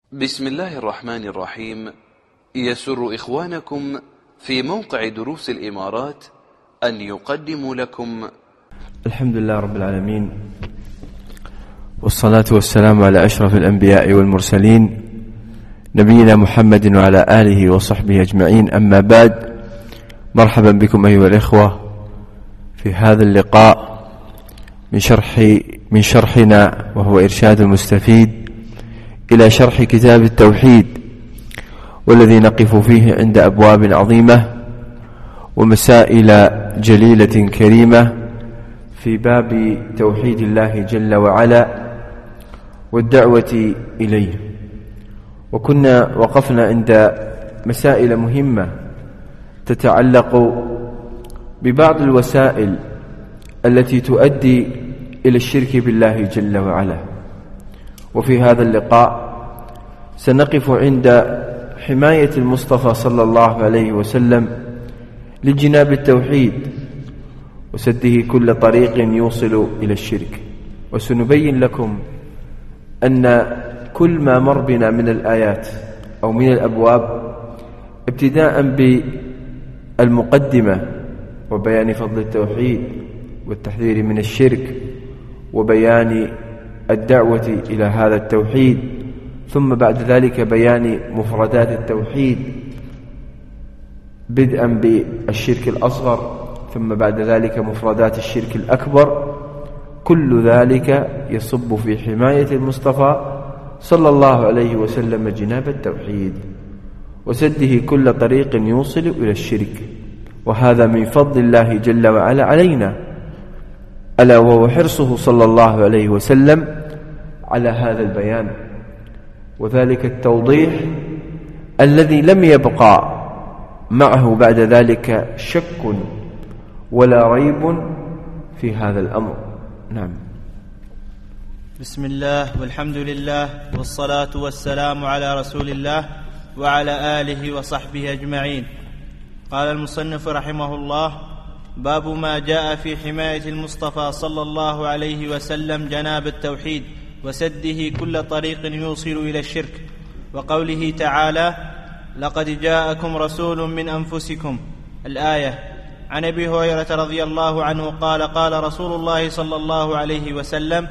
بسم الله الرحمن الرحيم. يسر إخوانكم في موقع دروس الإمارات أن يقدموا لكم الحمد لله رب العالمين، والصلاة والسلام على أشرف الأنبياء والمرسلين نبينا محمد وعلى آله وصحبه أجمعين. أما بعد، مرحبا بكم أيها الإخوة في هذا اللقاء من شرحنا، وهو إرشاد المستفيد إلى شرح كتاب التوحيد، والذي نقف فيه عند أبواب عظيمة ومسائل جليلة كريمة في باب توحيد الله جل وعلا والدعوة إليه. وكنا وقفنا عند مسائل مهمة تتعلق ببعض الوسائل التي تؤدي إلى الشرك بالله جل وعلا. وفي هذا اللقاء سنقف عند حماية المصطفى صلى الله عليه وسلم لجناب التوحيد وسده كل طريق يوصل إلى الشرك. وسنبين لكم أن كل ما مر بنا من الآيات أو من الأبواب، ابتداء بالمقدمة وبيان فضل التوحيد والتحذير من الشرك وبيان الدعوة إلى هذا التوحيد، ثم بعد ذلك بيان مفردات التوحيد بدءا بالشرك الأصغر، ثم بعد ذلك مفردات الشرك الأكبر. كل ذلك يصب في حماية المصطفى صلى الله عليه وسلم جناب التوحيد وسده كل طريق يوصل إلى الشرك. وهذا من فضل الله جل وعلا علينا، ألا وهو حرصه صلى الله عليه وسلم على هذا البيان، وذلك التوضيح الذي لم يبقى معه بعد ذلك شك ولا ريب في هذا الأمر. نعم. بسم الله والحمد لله والصلاة والسلام على رسول الله وعلى آله وصحبه أجمعين. قال المصنف رحمه الله: باب ما جاء في حماية المصطفى صلى الله عليه وسلم جناب التوحيد وسده كل طريق يوصل إلى الشرك، وقوله تعالى: لقد جاءكم رسول من أنفسكم، الآية. عن أبي هريرة رضي الله عنه قال: قال رسول الله صلى الله عليه وسلم: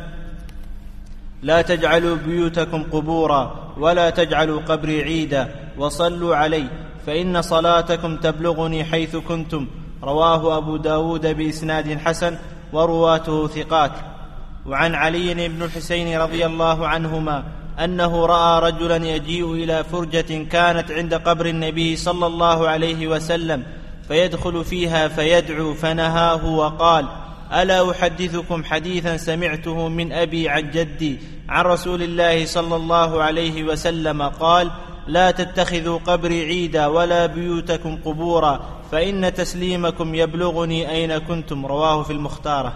لا تجعلوا بيوتكم قبورا ولا تجعلوا قبري عيدا وصلوا علي فإن صلاتكم تبلغني حيث كنتم. رواه أبو داود بإسناد حسن ورواته ثقات. وعن علي بن الحسين رضي الله عنهما أنه رأى رجلا يجيء إلى فرجة كانت عند قبر النبي صلى الله عليه وسلم فيدخل فيها فيدعو، فنهاه وقال: ألا أحدثكم حديثا سمعته من أبي عن جدي عن رسول الله صلى الله عليه وسلم قال: لا تتخذوا قبري عيدا ولا بيوتكم قبورا فإن تسليمكم يبلغني أين كنتم. رواه في المختارة.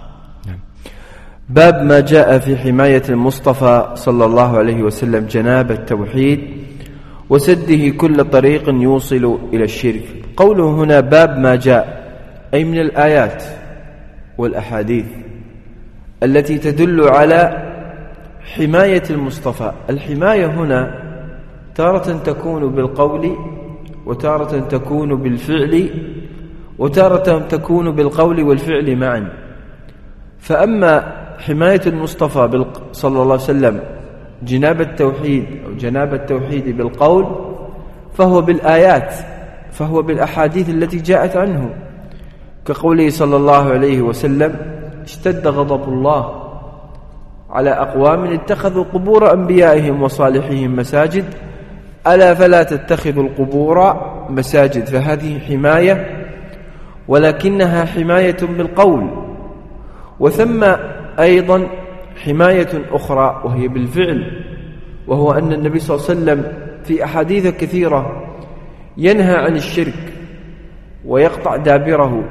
باب ما جاء في حماية المصطفى صلى الله عليه وسلم جناب التوحيد وسده كل طريق يوصل إلى الشرك. قوله هنا باب ما جاء، أي من الآيات والأحاديث التي تدل على حماية المصطفى. الحماية هنا تارة تكون بالقول، وتارة تكون بالفعل، وتارة تكون بالقول والفعل معا. فأما حماية المصطفى صلى الله عليه وسلم جناب التوحيد أو جناب التوحيد بالقول فهو بالآيات، فهو بالأحاديث التي جاءت عنه، كقوله صلى الله عليه وسلم: اشتد غضب الله على أقوام اتخذوا قبور أنبيائهم وصالحهم مساجد ألا فلا تتخذوا القبور مساجد. فهذه حماية، ولكنها حماية بالقول. وثم أيضا حماية أخرى وهي بالفعل، وهو أن النبي صلى الله عليه وسلم في أحاديث كثيرة ينهى عن الشرك ويقطع دابره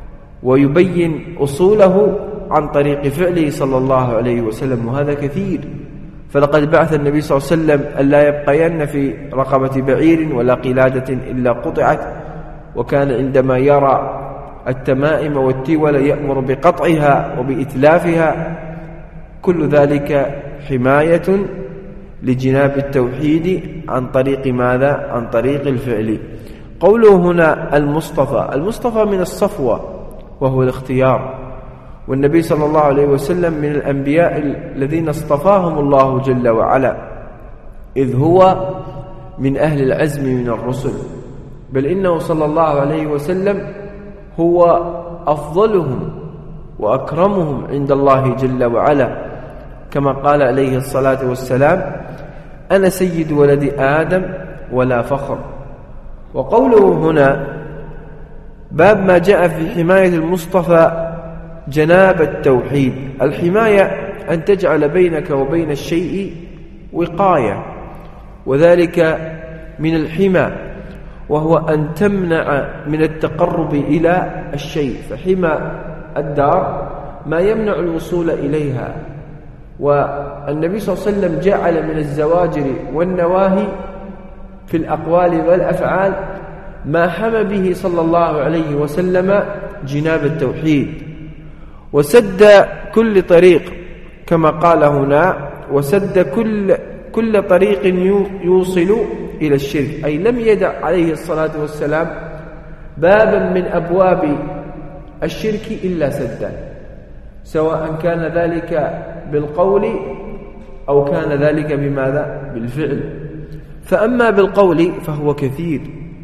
ويبين أصوله عن طريق فعله صلى الله عليه وسلم، وهذا كثير. فلقد بعث النبي صلى الله عليه وسلم ألا يبقين في رقبة بعير ولا قلادة إلا قطعت، وكان عندما يرى التمائم والتول يأمر بقطعها وبإتلافها. كل ذلك حماية لجناب التوحيد عن طريق ماذا؟ عن طريق الفعل. قوله هنا المصطفى من الصفوة وهو الاختيار، والنبي صلى الله عليه وسلم من الأنبياء الذين اصطفاهم الله جل وعلا، إذ هو من أهل العزم من الرسل، بل إنه صلى الله عليه وسلم هو أفضلهم وأكرمهم عند الله جل وعلا، كما قال عليه الصلاة والسلام: أنا سيد ولد آدم ولا فخر. وقوله هنا باب ما جاء في حماية المصطفى جناب التوحيد. الحماية أن تجعل بينك وبين الشيء وقاية، وذلك من الحمى، وهو أن تمنع من التقرب إلى الشيء. فحمى الدار ما يمنع الوصول إليها. والنبي صلى الله عليه وسلم جعل من الزواجر والنواهي في الأقوال والأفعال ما حمى به صلى الله عليه وسلم جناب التوحيد، وسد كل طريق كما قال هنا، وسد كل طريق يوصل إلى الشرك، أي لم يدع عليه الصلاة والسلام بابا من أبواب الشرك إلا سده، سواء كان ذلك بالقول أو كان ذلك بماذا؟ بالفعل. فأما بالقول فهو كثير،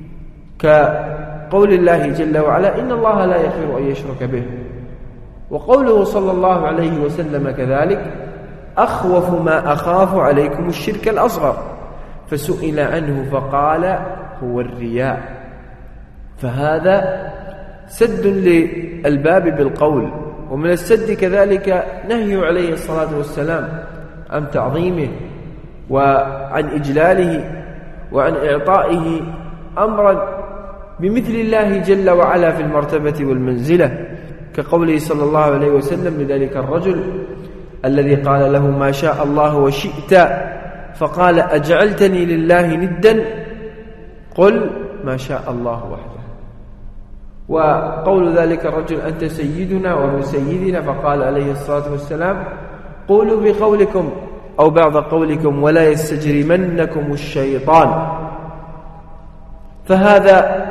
كقول الله جل وعلا: إن الله لا يغفر أن يشرك به. وقوله صلى الله عليه وسلم كذلك: أخوف ما أخاف عليكم الشرك الأصغر. فسئل عنه فقال: هو الرياء. فهذا سد للباب بالقول. ومن السد كذلك نهي عليه الصلاة والسلام عن تعظيمه وعن إجلاله وعن إعطائه أمرا بمثل الله جل وعلا في المرتبة والمنزلة، كقوله صلى الله عليه وسلم لذلك الرجل الذي قال له: ما شاء الله وشئت، فقال: أجعلتني لله ندا؟ قل ما شاء الله وحده. وقول ذلك الرجل: أنت سيدنا ومن سيدنا، فقال عليه الصلاة والسلام: قولوا بقولكم أو بعض قولكم ولا يستجرمنكم الشيطان. فهذا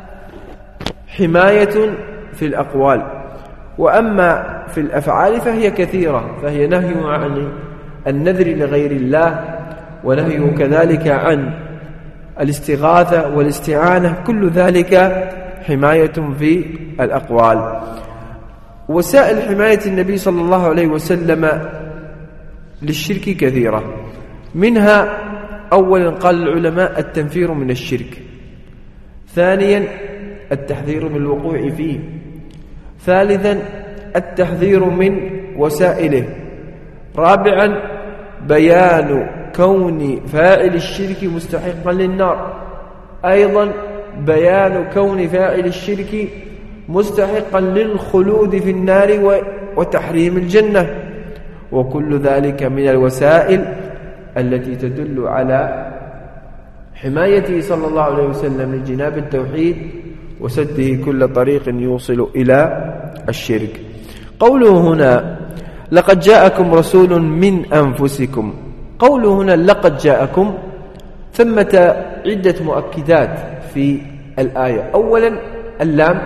حماية في الأقوال. وأما في الأفعال فهي كثيرة، فهي نهي عن النذر لغير الله، ونهي كذلك عن الاستغاثة والاستعانة، كل ذلك حماية في الأقوال. وسائل حماية النبي صلى الله عليه وسلم للشرك كثيرة، منها أولا قال العلماء التنفير من الشرك، ثانيا التحذير من الوقوع فيه، ثالثا التحذير من وسائله، رابعا بيان كون فاعل الشرك مستحقا للنار، أيضا بيان كون فاعل الشرك مستحقا للخلود في النار وتحريم الجنة. وكل ذلك من الوسائل التي تدل على حمايته صلى الله عليه وسلم لجناب التوحيد وسده كل طريق يوصل إلى الشرك. قوله هنا: لقد جاءكم رسول من أنفسكم. قوله هنا لقد جاءكم، ثمة عدة مؤكدات في الآية. أولا اللام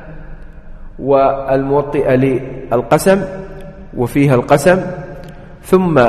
والموطئة للقسم وفيها القسم، ثم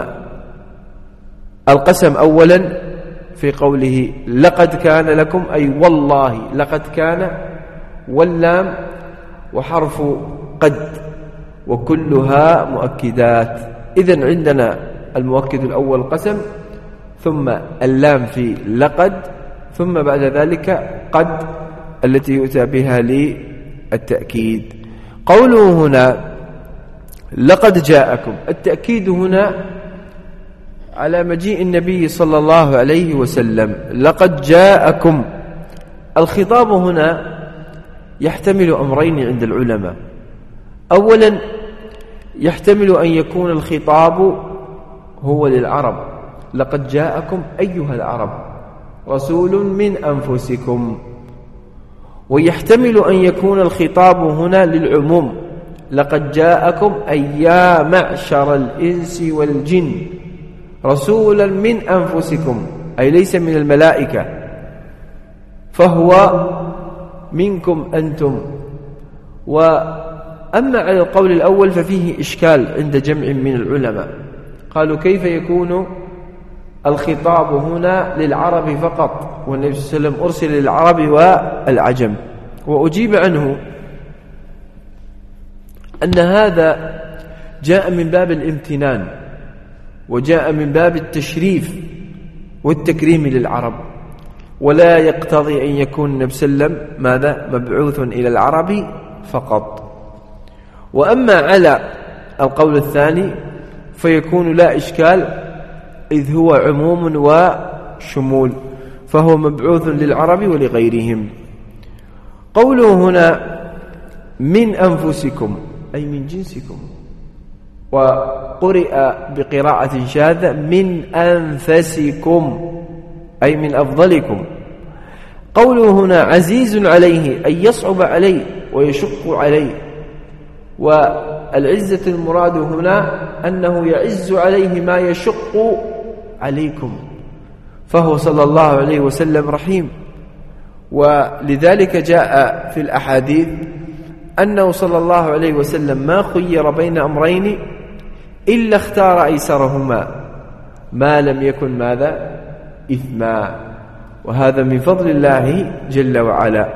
القسم أولا في قوله لقد كان لكم، أي والله لقد كان، واللام وحرف قد، وكلها مؤكدات. إذن عندنا المؤكد الأول القسم، ثم اللام في لقد، ثم بعد ذلك قد التي يؤتى بها للتأكيد. قوله هنا لقد جاءكم، التأكيد هنا على مجيء النبي صلى الله عليه وسلم. لقد جاءكم، الخطاب هنا يحتمل أمرين عند العلماء. أولا يحتمل أن يكون الخطاب هو للعرب، لقد جاءكم أيها العرب رسول من أنفسكم. ويحتمل أن يكون الخطاب هنا للعموم، لقد جاءكم أي يا معشر الإنس والجن رسولا من أنفسكم، أي ليس من الملائكة، فهو منكم أنتم. وأما على القول الأول ففيه إشكال عند جمع من العلماء، قالوا كيف يكون الخطاب هنا للعرب فقط والنبي صلى الله عليه وسلم أرسل للعرب والعجم؟ وأجيب عنه أن هذا جاء من باب الامتنان، وجاء من باب التشريف والتكريم للعرب، ولا يقتضي أن يكون النبي صلى الله عليه وسلم ماذا؟ مبعوث إلى العرب فقط. وأما على القول الثاني فيكون لا إشكال، إذ هو عموم وشمول، فهو مبعوث للعرب ولغيرهم. قوله هنا من أنفسكم أي من جنسكم، وقرئ بقراءة شاذة من أنفسكم أي من أفضلكم. قوله هنا عزيز عليه أي يصعب عليه ويشق عليه، والعزة المراد هنا أنه يعز عليه ما يشق عليكم، فهو صلى الله عليه وسلم رحيم. ولذلك جاء في الأحاديث أنه صلى الله عليه وسلم ما خير بين أمرين إلا اختار أيسرهما ما لم يكن ماذا؟ إثما، وهذا من فضل الله جل وعلا.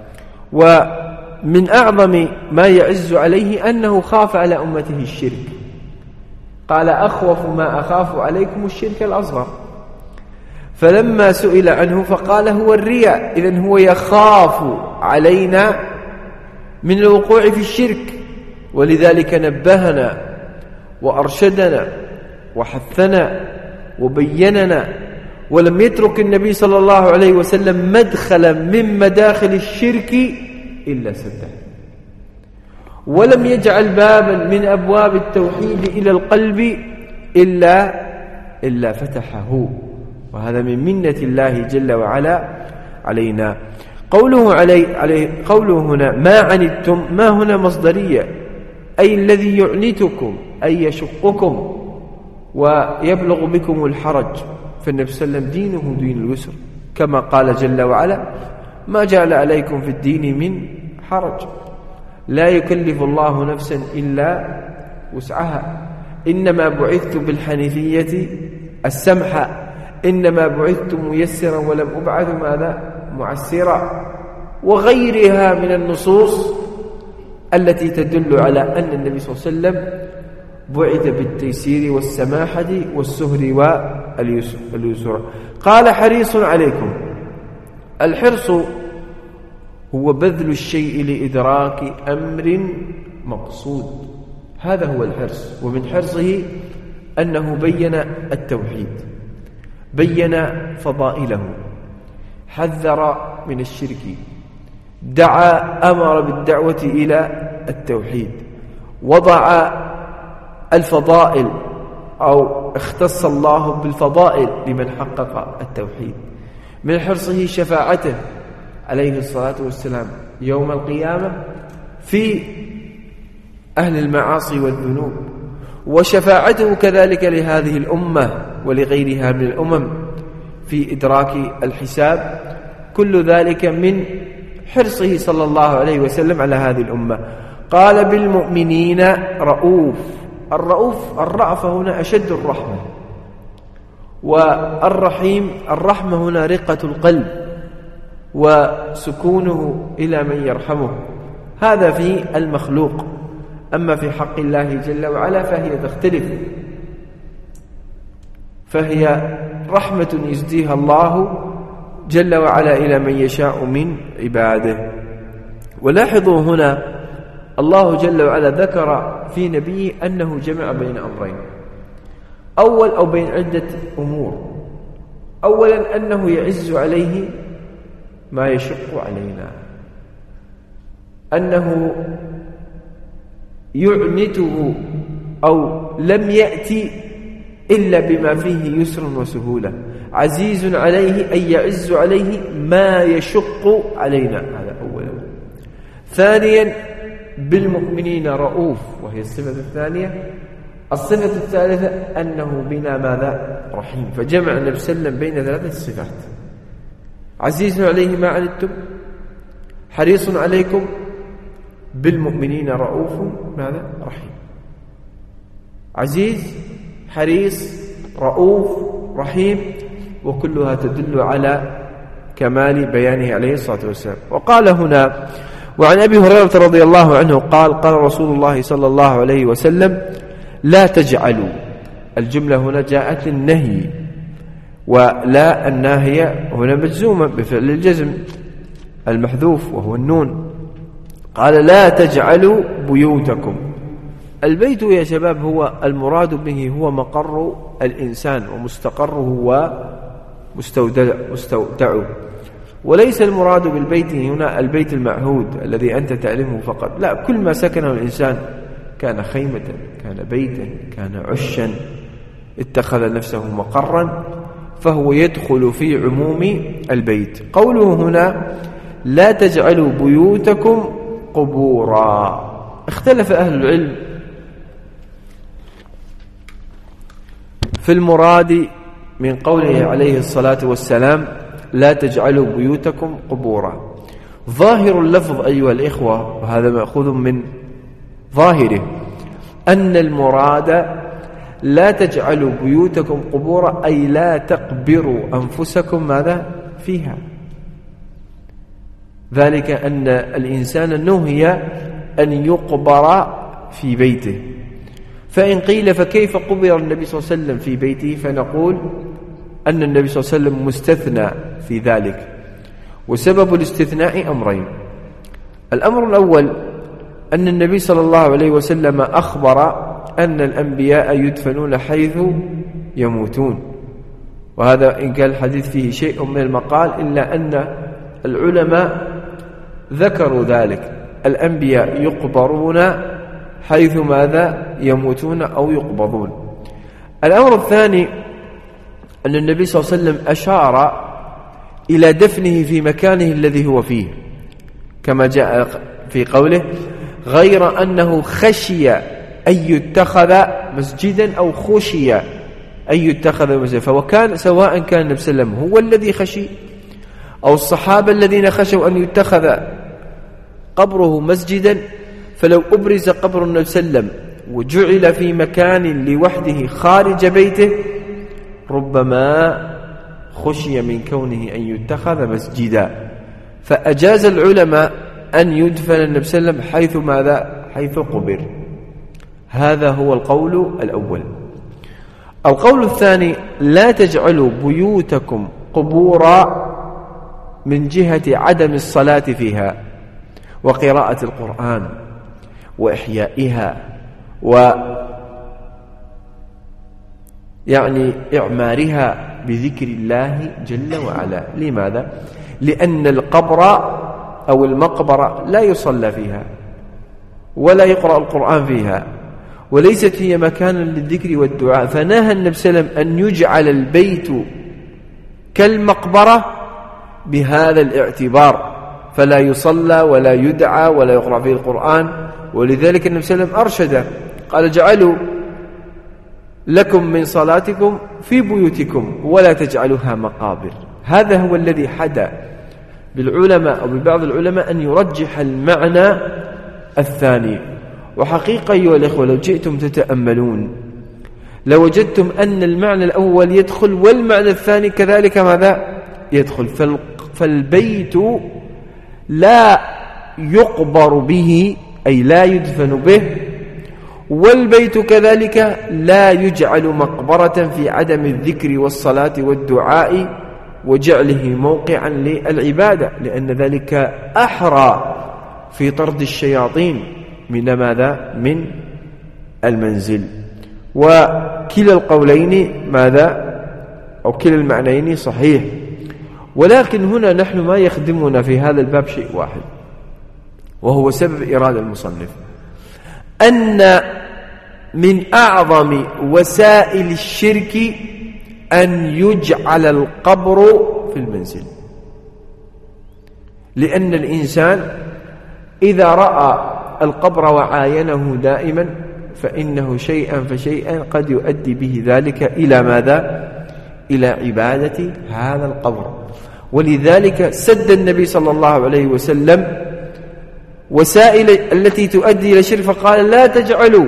ومن أعظم ما يعز عليه أنه خاف على أمته الشرك، قال أخوف ما أخاف عليكم الشرك الأصغر، فلما سئل عنه فقال هو الرياء، إذن هو يخاف علينا من الوقوع في الشرك، ولذلك نبهنا وأرشدنا وحثنا وبيننا، ولم يترك النبي صلى الله عليه وسلم مدخلا من مداخل الشرك إلا سده، ولم يجعل بابا من أبواب التوحيد إلى القلب إلا فتحه، وهذا من منة الله جل وعلا علينا. قوله هنا ما عنتم، ما هنا مصدرية، أي الذي يعنتكم أي يشقكم ويبلغ بكم الحرج، فالنبي صلى الله عليه وسلم دينه دين اليسر، كما قال جل وعلا ما جعل عليكم في الدين من حرج، لا يكلف الله نفسا إلا وسعها، إنما بعثت بالحنيفية السمحة، إنما بعثت ميسرا ولم أبعث ماذا؟ معسرا، وغيرها من النصوص التي تدل على أن النبي صلى الله عليه وسلم بعث بالتيسير والسماحة والسهر واليسر. قال حريص عليكم، الحرص هو بذل الشيء لإدراك أمر مقصود، هذا هو الحرص. ومن حرصه أنه بين التوحيد، بين فضائله، حذر من الشرك، أمر بالدعوة إلى التوحيد، وضع الفضائل أو اختص الله بالفضائل لمن حقق التوحيد. من حرصه شفاعته عليه الصلاة والسلام يوم القيامة في أهل المعاصي والذنوب، وشفاعته كذلك لهذه الأمة ولغيرها من الأمم في إدراك الحساب، كل ذلك من حرصه صلى الله عليه وسلم على هذه الأمة. قال بالمؤمنين رؤوف، الرأفة هنا أشد الرحمة، والرحيم الرحمة هنا رقة القلب وسكونه إلى من يرحمه، هذا في المخلوق. أما في حق الله جل وعلا فهي تختلف، فهي رحمة يزديها الله جل وعلا إلى من يشاء من عباده. ولاحظوا هنا الله جل وعلا ذكر في نبيه أنه جمع بين أمرين، أو بين عدة أمور. أولا أنه يعز عليه ما يشق علينا، أنه يعنته أو لم يأتي إلا بما فيه يسر وسهولة. عزيز عليه أي يعز عليه ما يشق علينا، هذا أولا. ثانيا بالمؤمنين رؤوف، وهي الصفة الثانية، الصفة الثالثة أنه بنا ماذا؟ رحيم. فجمع النبي صلى الله عليه وسلم بين ثلاثة صفات: عزيز عليه ما عنتم، حريص عليكم، بالمؤمنين رؤوف ماذا؟ رحيم. عزيز، حريص، رؤوف، رحيم، وكلها تدل على كمال بيانه عليه الصلاة والسلام. وقال هنا: وعن أبي هريرة رضي الله عنه قال: قال رسول الله صلى الله عليه وسلم: لا تجعلوا. الجملة هنا جاءت للنهي، ولا الناهية هنا مجزومة بفعل الجزم المحذوف وهو النون. قال: لا تجعلوا بيوتكم. البيت يا شباب هو المراد به هو مقر الإنسان ومستقره ومستودعه، وليس المراد بالبيت هنا البيت المعهود الذي أنت تعلمه فقط، لا، كل ما سكنه الإنسان كان خيمة، كان بيتا، كان عشا، اتخذ نفسه مقرا، فهو يدخل في عموم البيت. قوله هنا: لا تجعلوا بيوتكم قبورا. اختلف أهل العلم في المراد من قوله عليه الصلاة والسلام: لا تجعلوا بيوتكم قبورا. ظاهر اللفظ أيها الإخوة، وهذا مأخوذ من ظاهره، أن المراد لا تجعلوا بيوتكم قبورا، أي لا تقبروا أنفسكم ماذا فيها. ذلك أن الإنسان نهي أن يقبر في بيته. فإن قيل: فكيف قبر النبي صلى الله عليه وسلم في بيته؟ فنقول أن النبي صلى الله عليه وسلم مستثنى في ذلك، وسبب الاستثناء أمرين. الأمر الأول أن النبي صلى الله عليه وسلم أخبر أن الأنبياء يدفنون حيث يموتون، وهذا إن كان الحديث فيه شيء من المقال إلا أن العلماء ذكروا ذلك: الأنبياء يقبرون حيث ماذا يموتون أو يقبضون. الأمر الثاني أن النبي صلى الله عليه وسلم أشار إلى دفنه في مكانه الذي هو فيه، كما جاء في قوله: غير أنه خشي أن يتخذ مسجدا أو خشي أن يتخذ مسجدا. فوكان سواء كان النبي صلى الله عليه وسلم هو الذي خشي أو الصحابة الذين خشوا أن يتخذ قبره مسجدا، فلو أبرز قبر النبي صلى الله عليه وسلم وجعل في مكان لوحده خارج بيته ربما خشي من كونه أن يتخذ مسجدا، فأجاز العلماء أن يدفن النبي صلى الله عليه وسلم حيث ماذا؟ حيث قبر. هذا هو القول الأول. القول الثاني: لا تجعلوا بيوتكم قبورا، من جهة عدم الصلاة فيها وقراءة القرآن وإحيائها إعمارها بذكر الله جل وعلا. لماذا؟ لأن القبر أو المقبرة لا يصلى فيها ولا يقرأ القرآن فيها، وليست هي مكانا للذكر والدعاء، فنهى النبي صلى الله عليه وسلم أن يجعل البيت كالمقبرة بهذا الاعتبار، فلا يصلى ولا يدعى ولا يقرأ فيه القرآن. ولذلك النبي صلى الله عليه وسلم أرشد، قال: اجعلوا لكم من صلاتكم في بيوتكم ولا تجعلوها مقابر. هذا هو الذي حدا بالعلماء أو ببعض العلماء أن يرجح المعنى الثاني. وحقيقة أيها الإخوة لو جئتم تتأملون لوجدتم أن المعنى الأول يدخل والمعنى الثاني كذلك ماذا يدخل. فالبيت لا يقبر به أي لا يدفن به، والبيت كذلك لا يجعل مقبرة في عدم الذكر والصلاة والدعاء وجعله موقعا للعبادة، لأن ذلك أحرى في طرد الشياطين من ماذا؟ من المنزل. وكلا القولين ماذا؟ أو كلا المعنيين صحيح، ولكن هنا نحن ما يخدمنا في هذا الباب شيء واحد، وهو سبب إرادة المصنف، أن من أعظم وسائل الشرك أن يجعل القبر في المنزل، لأن الإنسان إذا رأى القبر وعاينه دائما فإنه شيئا فشيئا قد يؤدي به ذلك إلى ماذا؟ إلى عبادة هذا القبر. ولذلك سد النبي صلى الله عليه وسلم وسائل التي تؤدي إلى شرك، فقال لا تجعلوا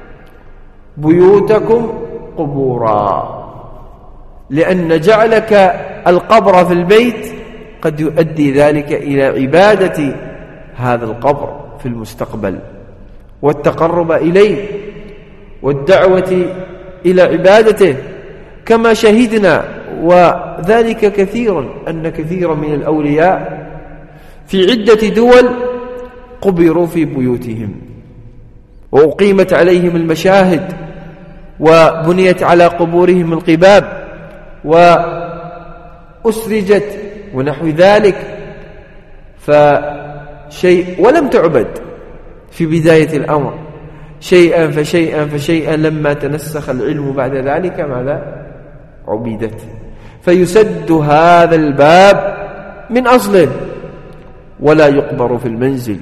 بيوتكم قبورا، لأن جعلك القبر في البيت قد يؤدي ذلك إلى عبادة هذا القبر في المستقبل والتقرب إليه والدعوة إلى عبادته، كما شهدنا وذلك كثيرا أن كثيرا من الأولياء في عدة دول قبروا في بيوتهم وأقيمت عليهم المشاهد وبنيت على قبورهم القباب وأسرجت ونحو ذلك، فشيء ولم تعبد في بداية الأمر، شيئا فشيئا فشيئا لما تنسخ العلم بعد ذلك ماذا؟ عبدت. فيسد هذا الباب من أصله ولا يقبر في المنزل.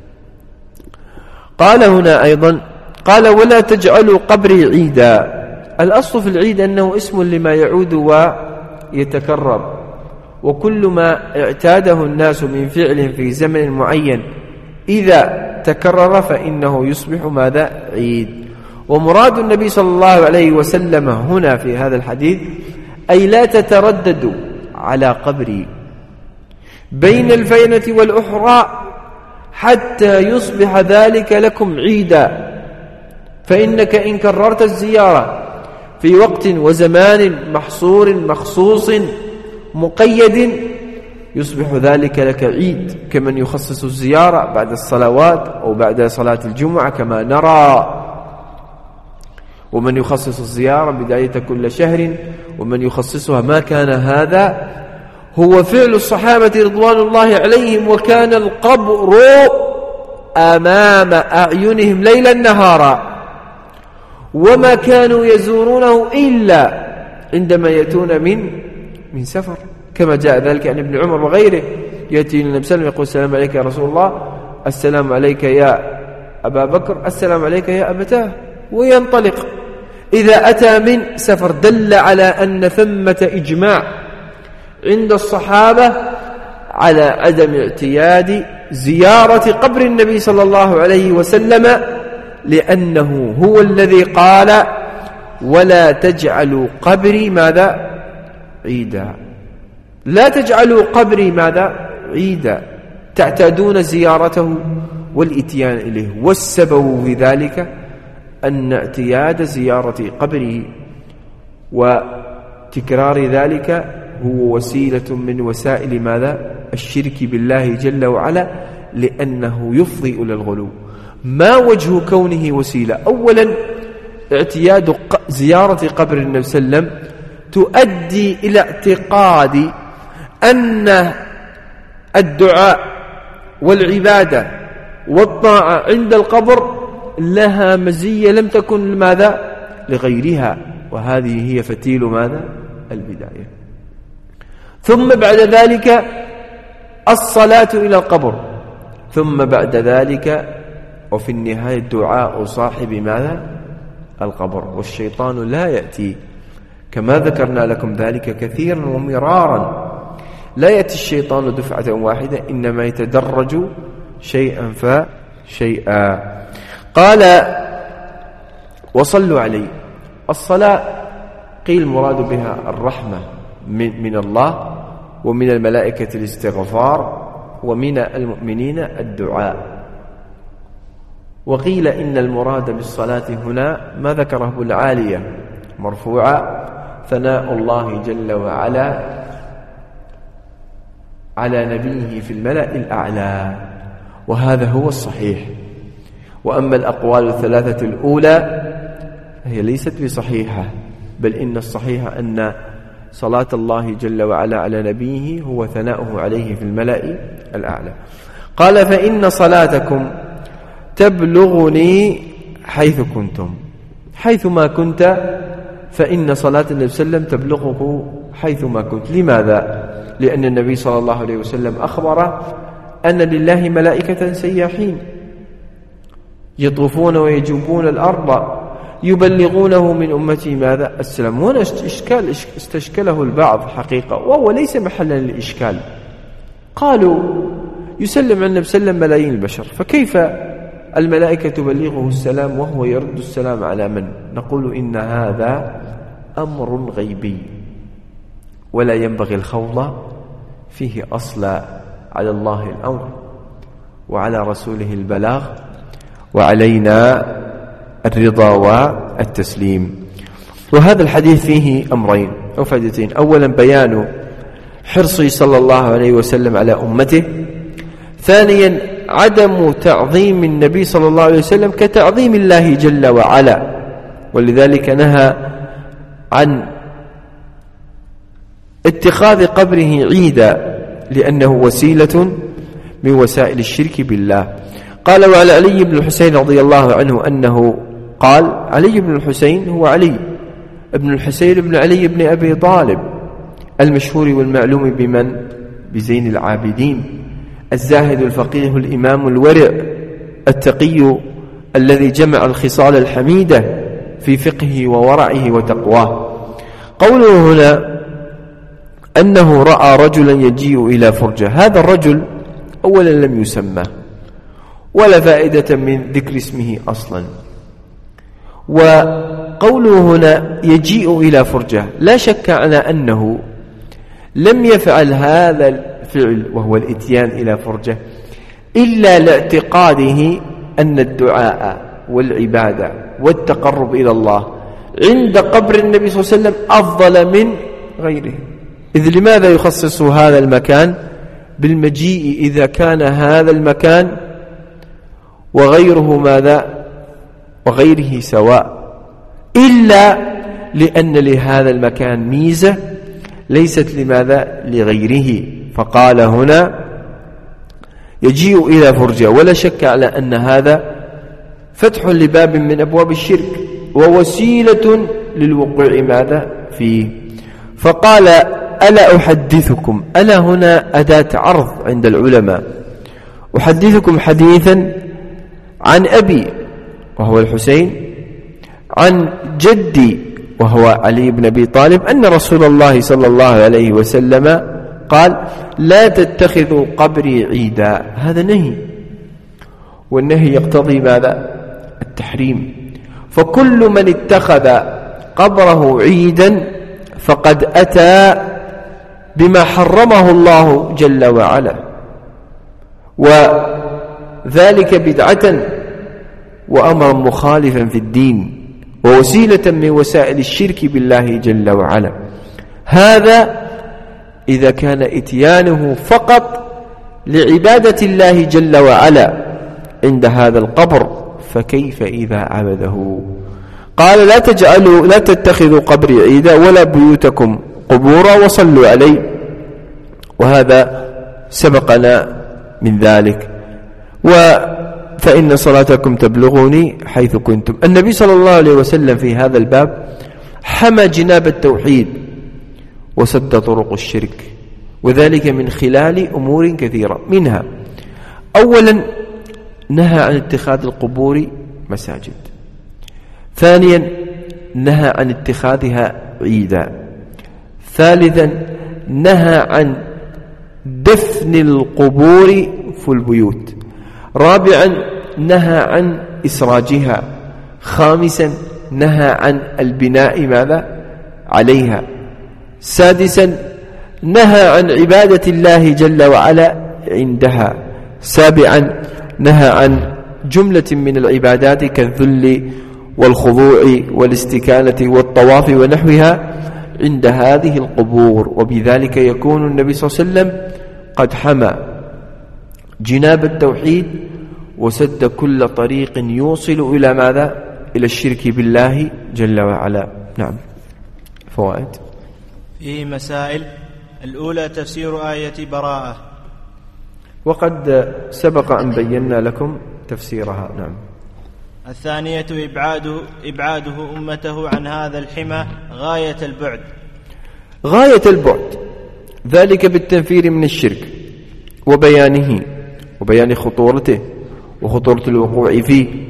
قال هنا أيضا قال ولا تجعلوا قبري عيدا. الأصل في العيد أنه اسم لما يعود ويتكرر، وكل ما اعتاده الناس من فعل في زمن معين إذا تكرر فإنه يصبح ماذا؟ عيد. ومراد النبي صلى الله عليه وسلم هنا في هذا الحديث أي لا تترددوا على قبري بين الفينة والأخرى حتى يصبح ذلك لكم عيدا، فإنك إن كررت الزيارة في وقت وزمان محصور مخصوص مقيد يصبح ذلك لك عيد، كمن يخصص الزيارة بعد الصلوات أو بعد صلاة الجمعة كما نرى، ومن يخصص الزيارة بداية كل شهر، ومن يخصصها. ما كان هذا هو فعل الصحابة رضوان الله عليهم، وكان القبر أمام أعينهم ليلا نهارا، وما كانوا يزورونه إلا عندما يأتون من سفر، كما جاء ذلك عن ابن عمر وغيره، يأتي النبي صلى الله عليه وسلم يقول السلام عليك يا رسول الله، السلام عليك يا أبا بكر، السلام عليك يا أبتاه، وينطلق. إذا أتى من سفر دل على أن ثمة إجماع عند الصحابة على عدم اعتياد زيارة قبر النبي صلى الله عليه وسلم، لأنه هو الذي قال ولا تجعلوا قبري ماذا؟ عيدا. لا تجعلوا قبري ماذا؟ عيدا، تعتادون زيارته والإتيان إليه. والسبب في ذلك أن اعتياد زيارة قبره وتكرار ذلك هو وسيلة من وسائل ماذا؟ الشرك بالله جل وعلا، لأنه يفضي إلى الغلو. ما وجه كونه وسيلة؟ أولا اعتياد زيارة قبر النبي صلى الله عليه وسلم تؤدي إلى اعتقاد أن الدعاء والعبادة والطاعة عند القبر لها مزية لم تكن ماذا؟ لغيرها، وهذه هي فتيل ماذا؟ البداية. ثم بعد ذلك الصلاة إلى القبر، ثم بعد ذلك وفي النهاية دعاء صاحب ماذا؟ القبر. والشيطان لا يأتي كما ذكرنا لكم ذلك كثيرا ومرارا، لا يأتي الشيطان دفعة واحدة، إنما يتدرج شيئا فشيئا. قال وصلوا عليه. الصلاة قيل مراد بها الرحمة من الله، ومن الملائكة الاستغفار، ومن المؤمنين الدعاء. وقيل إن المراد بالصلاة هنا ما ذكره ابو العالية مرفوعا ثناء الله جل وعلا على نبيه في الملأ الأعلى، وهذا هو الصحيح. وأما الأقوال الثلاثة الأولى هي ليست بصحيحة، بل إن الصحيح أن صلاة الله جل وعلا على نبيه هو ثناؤه عليه في الملأ الأعلى. قال فإن صلاتكم تبلغني حيث كنتم. حيث ما كنت فإن صلاة النبي صلى الله عليه وسلم تبلغه حيث ما كنت. لماذا؟ لأن النبي صلى الله عليه وسلم أخبر أن لله ملائكة سياحين يطوفون ويجوبون الأرض يبلغونه من أمتي ماذا؟ السلام. هنا إشكال استشكله البعض حقيقة، وهو ليس محلا للإشكال. قالوا يسلم عن النبي سلم ملايين البشر، فكيف الملائكة تبلغه السلام وهو يرد السلام على من؟ نقول إن هذا أمر غيبي ولا ينبغي الخوض فيه أصلا. على الله الأمر وعلى رسوله البلاغ وعلينا الرضا والتسليم. وهذا الحديث فيه أمرين أو فائدتين: أولا بيان حرصه صلى الله عليه وسلم على أمته، ثانيا عدم تعظيم النبي صلى الله عليه وسلم كتعظيم الله جل وعلا، ولذلك نهى عن اتخاذ قبره عيدا لأنه وسيلة من وسائل الشرك بالله. قال: وعلى علي بن الحسين رضي الله عنه أنه قال: علي بن الحسين هو علي ابن الحسين بن علي بن أبي طالب المشهور والمعلوم بمن؟ بزين العابدين، الزاهد الفقيه الإمام الورع التقي الذي جمع الخصال الحميدة في فقهه وورعه وتقواه. قوله هنا أنه رأى رجلا يجيء إلى فرجة، هذا الرجل أولا لم يسمى ولا فائدة من ذكر اسمه أصلا، وقوله هنا يجيء إلى فرجة لا شك على أنه لم يفعل هذا الفعل وهو الإتيان إلى فرجة إلا لاعتقاده أن الدعاء والعبادة والتقرب إلى الله عند قبر النبي صلى الله عليه وسلم أفضل من غيره. إذ لماذا يخصص هذا المكان بالمجيء إذا كان هذا المكان وغيره ماذا؟ وغيره سواء، إلا لأن لهذا المكان ميزة ليست لماذا؟ لغيره. فقال هنا يجيء إلى فرجة، ولا شك على أن هذا فتح لباب من أبواب الشرك ووسيلة للوقوع ماذا؟ فيه. فقال: ألا أحدثكم، ألا هنا أداة عرض عند العلماء، أحدثكم حديثا عن أبي وهو الحسين، عن جدي وهو علي بن أبي طالب، أن رسول الله صلى الله عليه وسلم قال: لا تتخذوا قبري عيدا. هذا نهي، والنهي يقتضي ماذا؟ التحريم. فكل من اتخذ قبره عيدا فقد أتى بما حرمه الله جل وعلا، وذلك بدعة وأمرا مخالفا في الدين ووسيلة من وسائل الشرك بالله جل وعلا. هذا إذا كان إتيانه فقط لعبادة الله جل وعلا عند هذا القبر، فكيف إذا عبده؟ قال: لا تتخذوا قبري عيدا ولا بيوتكم قبورا وصلوا علي. وهذا سبقنا من ذلك. فإن صلاتكم تبلغني حيث كنتم. النبي صلى الله عليه وسلم في هذا الباب حمى جناب التوحيد وسد طرق الشرك، وذلك من خلال أمور كثيرة. منها أولا نهى عن اتخاذ القبور مساجد، ثانيا نهى عن اتخاذها عيدا، ثالثا نهى عن دفن القبور في البيوت، رابعا نهى عن إسراجها، خامسا نهى عن البناء ماذا؟ عليها، سادسا نهى عن عبادة الله جل وعلا عندها، سابعا نهى عن جملة من العبادات كالذل والخضوع والاستكانة والطواف ونحوها عند هذه القبور. وبذلك يكون النبي صلى الله عليه وسلم قد حمى جناب التوحيد وسد كل طريق يوصل إلى ماذا؟ إلى الشرك بالله جل وعلا. نعم. فوائد فيه مسائل. الأولى تفسير آية براءة، وقد سبق أن بينا لكم تفسيرها. نعم. الثانية إبعاده أمته عن هذا الحمى غاية البعد، غاية البعد، ذلك بالتنفير من الشرك وبيانه وبيان خطورته وخطورة الوقوع فيه،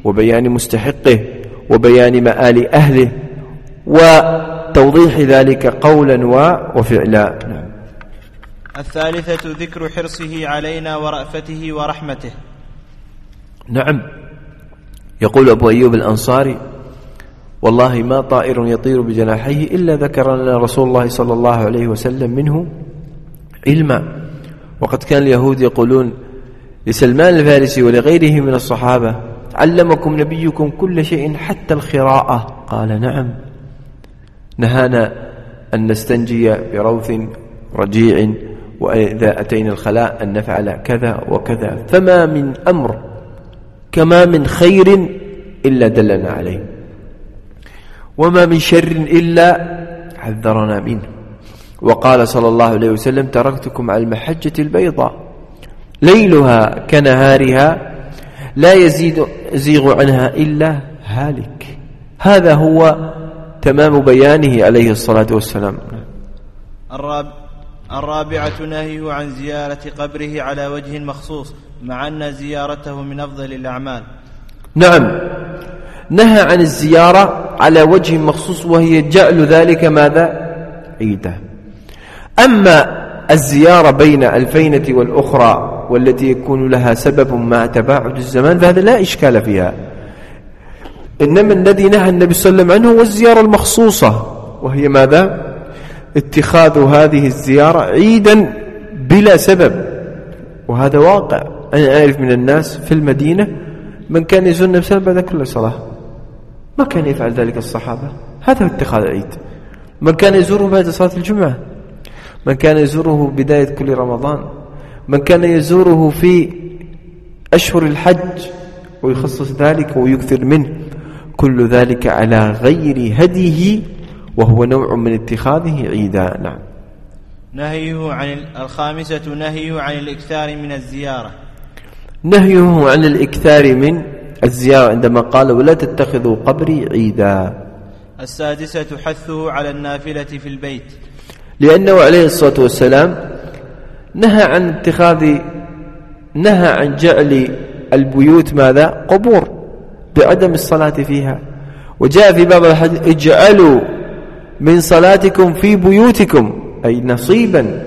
وبيان مستحقه وبيان مآل أهله وتوضيح ذلك قولا وفعلا. نعم. الثالثة ذكر حرصه علينا ورأفته ورحمته. نعم. يقول أبو أيوب الأنصاري: والله ما طائر يطير بجناحيه إلا ذكر لنا رسول الله صلى الله عليه وسلم منه علما. وقد كان اليهود يقولون لسلمان الفارسي ولغيره من الصحابة: علمكم نبيكم كل شيء حتى الخراءة؟ قال: نعم. نهانا أن نستنجي بروث رجيع، وإذا أتينا الخلاء أن نفعل كذا وكذا. فما من أمر كما من خير إلا دلنا عليه، وما من شر إلا حذرنا منه. وقال صلى الله عليه وسلم: تركتكم على المحجة البيضاء ليلها كنهارها لا يزيغ عنها إلا هالك. هذا هو تمام بيانه عليه الصلاة والسلام. الرابعة نهيه عن زيارة قبره على وجه مخصوص، مع أن زيارته من أفضل الأعمال. نعم، نهى عن الزيارة على وجه مخصوص، وهي جعل ذلك ماذا؟ عيدا. أما الزيارة بين الفينة والأخرى والتي يكون لها سبب مع تباعد الزمان فهذا لا إشكال فيها، إنما الذي نهى النبي صلى الله عليه وسلم عنه هو الزيارة المخصوصة، وهي ماذا؟ اتخاذ هذه الزيارة عيدا بلا سبب. وهذا واقع. أنا أعرف من الناس في المدينة من كان يزور النبي صلى الله عليه وسلم بعد كل صلاة. ما كان يفعل ذلك الصحابة. هذا هو اتخاذ العيد. من كان يزوره بعد صلاة الجمعة، من كان يزوره بداية كل رمضان، من كان يزوره في أشهر الحج ويخصص ذلك ويكثر منه، كل ذلك على غير هديه، وهو نوع من اتخاذه عيدا. نعم. نهيه عن الخامسة نهيه عن الإكثار من الزيارة. نهيه عن الإكثار من الزيارة عندما قال: ولا تتخذوا قبري عيدا. السادسة حثه على النافلة في البيت، لأنه عليه الصلاة والسلام نهى عن جعل البيوت ماذا؟ قبور، بعدم الصلاة فيها. وجاء في باب الحديث: اجعلوا من صلاتكم في بيوتكم، أي نصيبا،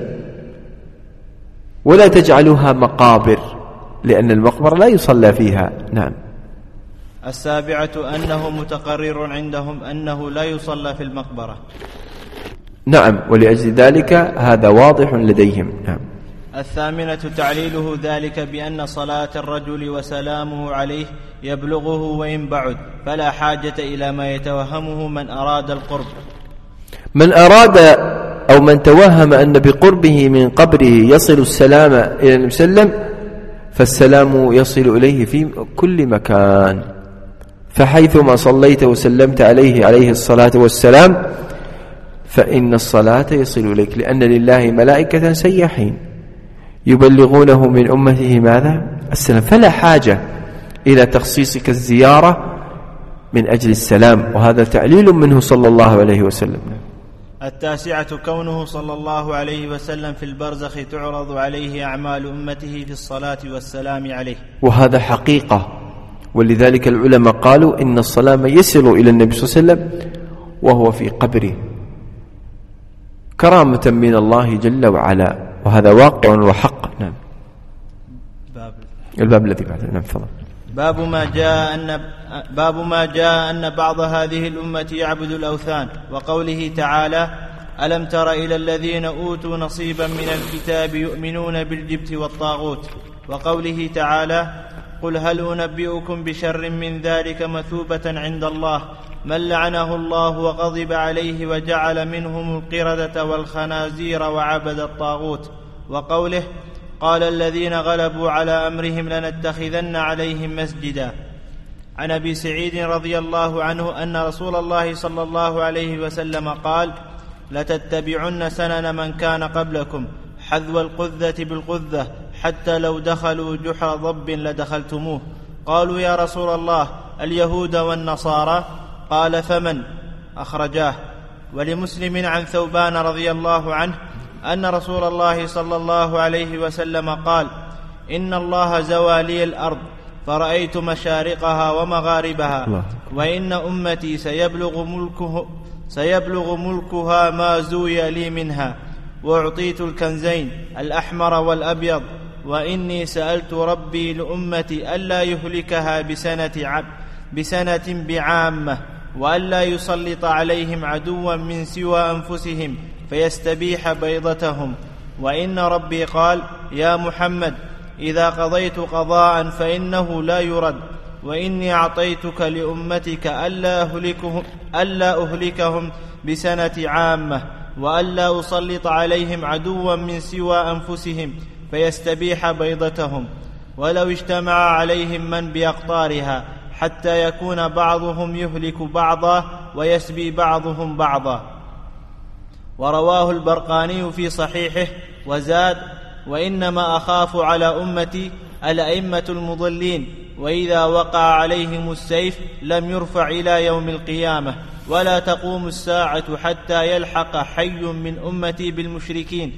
ولا تجعلوها مقابر، لأن المقبرة لا يصلى فيها. نعم. السابعة أنه متقرر عندهم أنه لا يصلى في المقبرة. نعم، ولأجل ذلك هذا واضح لديهم. نعم. الثامنة تعليله ذلك بأن صلاة الرجل وسلامه عليه يبلغه وإن بعد، فلا حاجة إلى ما يتوهمه من أراد القرب. من أراد أو من توهم أن بقربه من قبره يصل السلام إلى النبي صلى الله عليه وسلم، فالسلام يصل إليه في كل مكان. فحيثما صليت وسلمت عليه الصلاة والسلام فإن الصلاة يصل إليك، لأن لله ملائكة سياحين يبلغونه من أمته ماذا؟ السلام. فلا حاجة إلى تخصيصك الزيارة من أجل السلام، وهذا تعليل منه صلى الله عليه وسلم. التاسعة كونه صلى الله عليه وسلم في البرزخ تعرض عليه أعمال أمته في الصلاة والسلام عليه، وهذا حقيقة. ولذلك العلماء قالوا إن السلام يصل إلى النبي صلى الله عليه وسلم وهو في قبره كرامة من الله جل وعلا، وهذا واقع وحق. نعم. الباب الذي بعده. نعم. فضل. باب ما جاء أن بعض هذه الأمة يعبد الأوثان، وقوله تعالى: ألم تر إلى الذين أوتوا نصيبا من الكتاب يؤمنون بالجبت والطاغوت، وقوله تعالى: قل هل أنبئكم بشر من ذلك مثوبة عند الله من لعنه الله وغضب عليه وجعل منهم القردة والخنازير وعبد الطاغوت، وقوله: قال الذين غلبوا على أمرهم لنتخذن عليهم مسجدا. عن أبي سعيد رضي الله عنه أن رسول الله صلى الله عليه وسلم قال: لتتبعن سنن من كان قبلكم حذو القذة بالقذة حتى لو دخلوا جحر ضب لدخلتموه. قالوا: يا رسول الله اليهود والنصارى؟ قال: فمن؟ أخرجاه. ولمسلم عن ثوبان رضي الله عنه أن رسول الله صلى الله عليه وسلم قال: إن الله زوى لي الأرض فرأيت مشارقها ومغاربها، وإن أمتي سيبلغ ملكها ما زوي لي منها، وأعطيت الكنزين الأحمر والأبيض، وإني سألت ربي لأمتي ألا يهلكها بسنة بعامة، وألا يسلط عليهم عدوا من سوى أنفسهم فيستبيح بيضتهم. وإن ربي قال: يا محمد، إذا قضيت قضاء فإنه لا يرد، وإني أعطيتك لأمتك ألا أهلكهم بسنة عامة، وألا أسلط عليهم عدوا من سوى أنفسهم فيستبيح بيضتهم، ولو اجتمع عليهم من بأقطارها حتى يكون بعضهم يهلك بعضا ويسبي بعضهم بعضا. ورواه البرقاني في صحيحه وزاد: وإنما أخاف على أمتي الأئمة المضلين، وإذا وقع عليهم السيف لم يرفع إلى يوم القيامة، ولا تقوم الساعة حتى يلحق حي من أمتي بالمشركين،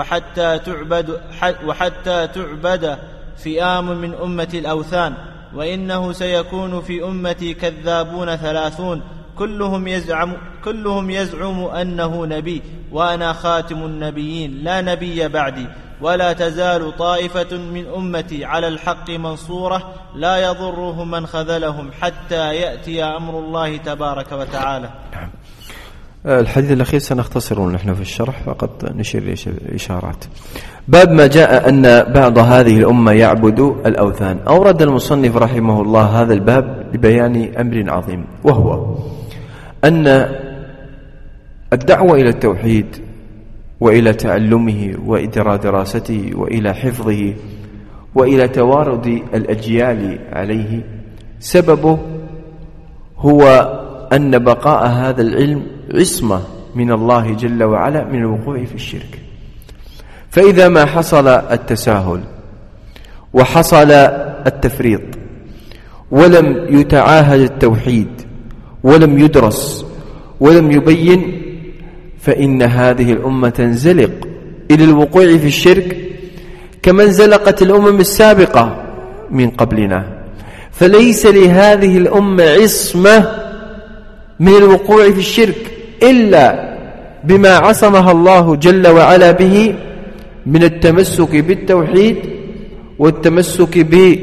وحتى تعبد فئام من أمة الأوثان. وإنه سيكون في أمتي كذابون 30 كلهم يزعم أنه نبي، وأنا خاتم النبيين لا نبي بعدي، ولا تزال طائفة من أمتي على الحق منصورة لا يضرهم من خذلهم حتى يأتي أمر الله تبارك وتعالى. الحديث الأخير سنختصره نحن في الشرح، فقط نشير إشارات. باب ما جاء أن بعض هذه الأمة يعبد الأوثان. أورد المصنف رحمه الله هذا الباب لبيان أمر عظيم، وهو أن الدعوة إلى التوحيد وإلى تعلمه وإلى دراسته وإلى حفظه وإلى توارد الأجيال عليه سببه هو أن بقاء هذا العلم عصمة من الله جل وعلا من الوقوع في الشرك. فإذا ما حصل التساهل وحصل التفريط ولم يتعاهد التوحيد ولم يدرس ولم يبين، فإن هذه الأمة تنزلق إلى الوقوع في الشرك كما انزلقت الأمم السابقة من قبلنا. فليس لهذه الأمة عصمة من الوقوع في الشرك إلا بما عصمها الله جل وعلا به من التمسك بالتوحيد والتمسك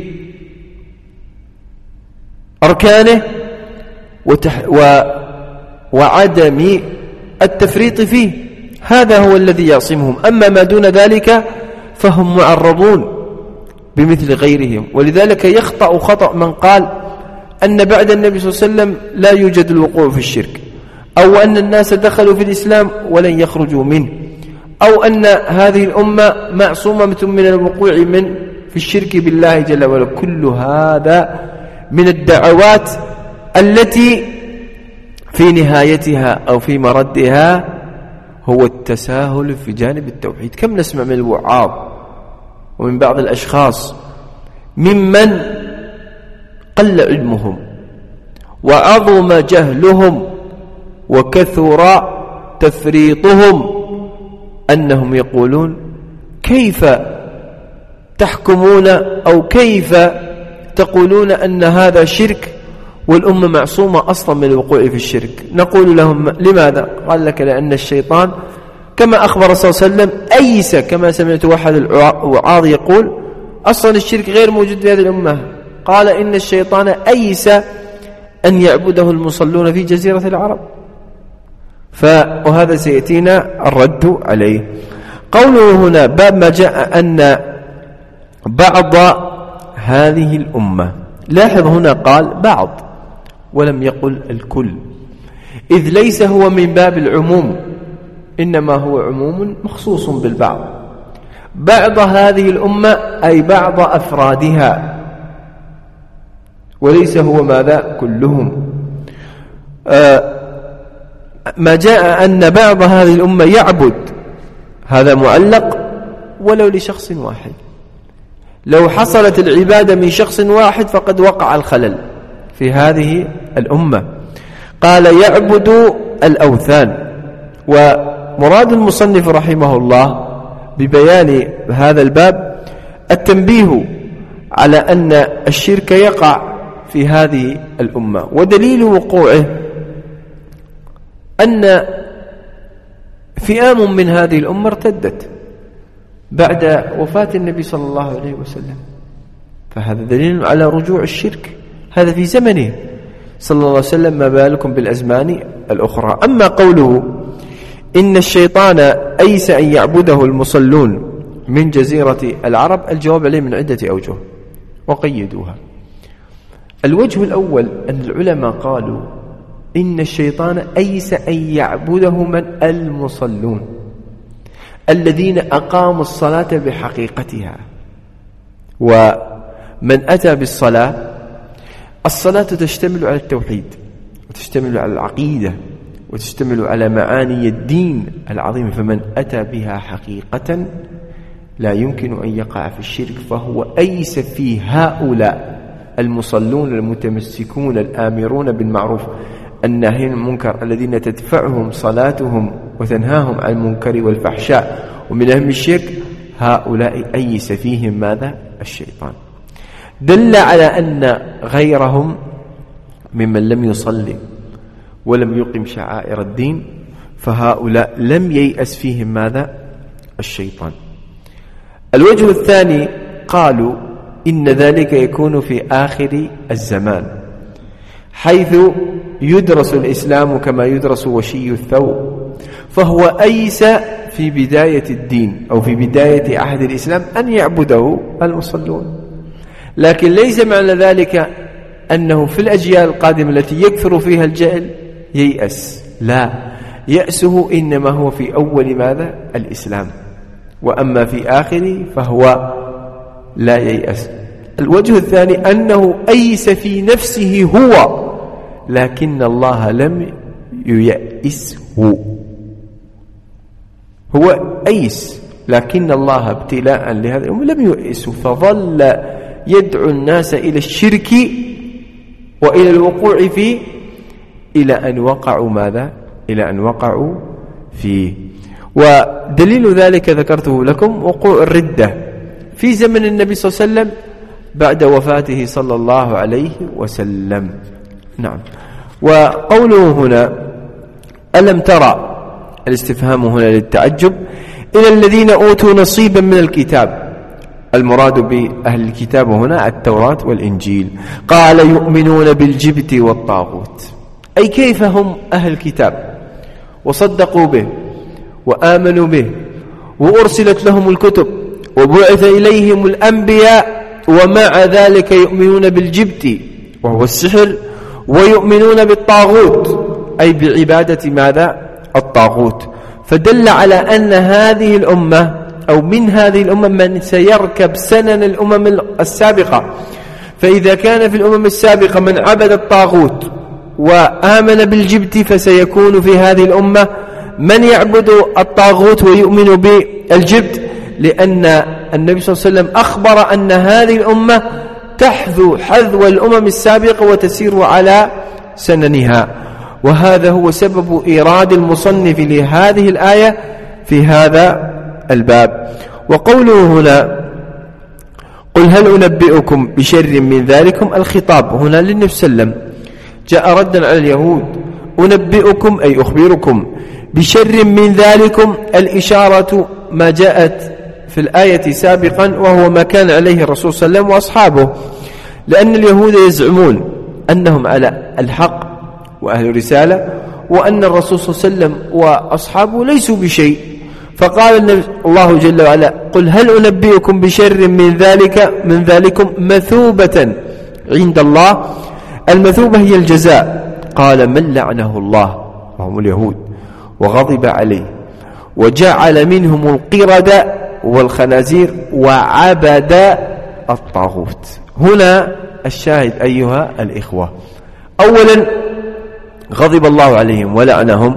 بأركانه وعدم التفريط فيه. هذا هو الذي يعصمهم. أما ما دون ذلك فهم معرضون بمثل غيرهم. ولذلك يخطأ خطأ من قال أن بعد النبي صلى الله عليه وسلم لا يوجد الوقوع في الشرك، أو أن الناس دخلوا في الإسلام ولن يخرجوا منه، أو أن هذه الأمة معصومة من الوقوع في الشرك بالله جل وعلا. كل هذا من الدعوات التي في نهايتها أو في مردها هو التساهل في جانب التوحيد. كم نسمع من الوعاظ ومن بعض الأشخاص ممن قل علمهم وعظم جهلهم وكثر تفريطهم أنهم يقولون: كيف تحكمون أو كيف تقولون أن هذا شرك والأمة معصومة أصلا من الوقوع في الشرك؟ نقول لهم: لماذا؟ قال لك: لأن الشيطان كما أخبر صلى الله عليه وسلم أيس، كما سمعت واحد الوعاظ يقول: أصلا الشرك غير موجود في هذه الأمة. قال: إن الشيطان أيس أن يعبده المصلون في جزيرة العرب. وهذا سيأتينا الرد عليه. قوله هنا باب ما جاء أن بعض هذه الأمة، لاحظ هنا قال بعض ولم يقل الكل، إذ ليس هو من باب العموم، إنما هو عموم مخصوص بالبعض. بعض هذه الأمة أي بعض أفرادها، وليس هو ماذا كلهم. ما جاء أن بعض هذه الأمة يعبد، هذا معلق ولو لشخص واحد. لو حصلت العبادة من شخص واحد فقد وقع الخلل في هذه الأمة. قال: يعبد الأوثان. ومراد المصنف رحمه الله ببيان هذا الباب التنبيه على أن الشرك يقع في هذه الأمة. ودليل وقوعه أن فئام من هذه الأمة ارتدت بعد وفاة النبي صلى الله عليه وسلم، فهذا دليل على رجوع الشرك، هذا في زمنه صلى الله عليه وسلم، ما بالكم بالأزمان الأخرى. أما قوله إن الشيطان أيس أن يعبده المصلون من جزيرة العرب، الجواب عليه من عدة أوجه وقيدوها. الوجه الأول أن العلماء قالوا إن الشيطان أيس أن يعبده من المصلون الذين أقاموا الصلاة بحقيقتها. ومن أتى بالصلاة، الصلاة تشتمل على التوحيد وتشتمل على العقيدة وتشتمل على معاني الدين العظيم، فمن أتى بها حقيقة لا يمكن أن يقع في الشرك، فهو أيس في هؤلاء المصلون المتمسكون الآمرون بالمعروف الناهين عن المنكر الذين تدفعهم صلاتهم وتنهاهم عن المنكر والفحشاء ومن أهم الشرك، هؤلاء أيس فيهم ماذا؟ الشيطان. دل على أن غيرهم ممن لم يصلي ولم يقم شعائر الدين، فهؤلاء لم ييأس فيهم ماذا؟ الشيطان. الوجه الثاني قالوا إن ذلك يكون في آخر الزمان، حيث يدرس الإسلام كما يدرس وشي الثوب، فهو أيس في بداية الدين أو في بداية عهد الإسلام أن يعبده المصلون، لكن ليس معنى ذلك أنه في الأجيال القادمة التي يكثر فيها الجهل ييأس، لا، يأسه إنما هو في أول ماذا؟ الإسلام، وأما في آخره فهو لا ييأس. الوجه الثاني أنه أيس في نفسه هو، لكن الله لم ييأسه، هو أيس لكن الله ابتلاء لهذا لم ييأسه، فظل يدعو الناس إلى الشرك وإلى الوقوع فيه إلى أن وقعوا ماذا؟ إلى أن وقعوا فيه. ودليل ذلك ذكرته لكم وقوع الردة في زمن النبي صلى الله عليه وسلم بعد وفاته صلى الله عليه وسلم. نعم. وقوله هنا ألم ترى، الاستفهام هنا للتعجب، إلى الذين أوتوا نصيبا من الكتاب، المراد بأهل الكتاب هنا التوراة والإنجيل، قال يؤمنون بالجبت والطاغوت، أي كيف هم أهل الكتاب وصدقوا به وآمنوا به وأرسلت لهم الكتب وبعث إليهم الأنبياء، ومع ذلك يؤمنون بالجبت وهو السحر، ويؤمنون بالطاغوت أي بعبادة ماذا؟ الطاغوت. فدل على أن هذه الأمة أو من هذه الأمة من سيركب سنن الأمم السابقة، فإذا كان في الأمم السابقة من عبد الطاغوت وآمن بالجبت، فسيكون في هذه الأمة من يعبد الطاغوت ويؤمن بالجبت، لأن النبي صلى الله عليه وسلم أخبر أن هذه الأمة حذو الأمم السابقة وتسير على سننها، وهذا هو سبب إيراد المصنف لهذه الآية في هذا الباب. وقوله هنا قل هل أنبئكم بشر من ذلكم، الخطاب هنا للنبي صلى الله عليه وسلم جاء ردا على اليهود، أنبئكم أي أخبركم بشر من ذلكم، الإشارة ما جاءت في الآية سابقا وهو ما كان عليه الرسول صلى الله عليه وسلم وأصحابه، لأن اليهود يزعمون أنهم على الحق وأهل الرسالة، وأن الرسول صلى الله عليه وسلم وأصحابه ليسوا بشيء، فقال الله جل وعلا قل هل أنبئكم بشر من ذلكم مثوبة عند الله، المثوبة هي الجزاء، قال من لعنه الله وهم اليهود وغضب عليه وجعل منهم القردة والخنازير وعبد الطاغوت. هنا الشاهد أيها الإخوة، أولا غضب الله عليهم ولعنهم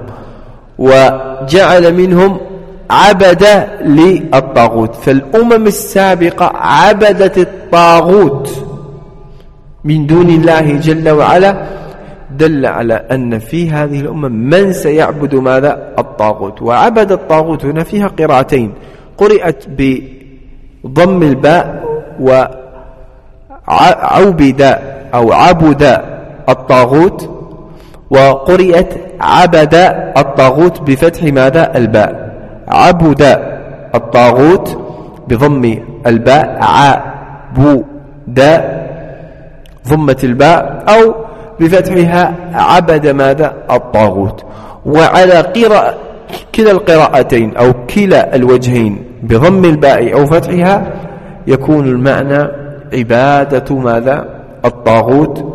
وجعل منهم عبد للطاغوت، فالأمم السابقة عبدت الطاغوت من دون الله جل وعلا، دل على أن في هذه الأمة من سيعبد ماذا؟ الطاغوت. وعبد الطاغوت هنا فيها قراءتين، قرئت بضم الباء عبد أو عبد الطاغوت، وقرئت عبد الطاغوت بفتح ماذا؟ الباء. عبد الطاغوت بضم الباء، عبد ضمة الباء، أو بفتحها عبد ماذا؟ الطاغوت. وعلى كلا القراءتين أو كلا الوجهين بضم الباء أو فتحها يكون المعنى عبادة ماذا؟ الطاغوت.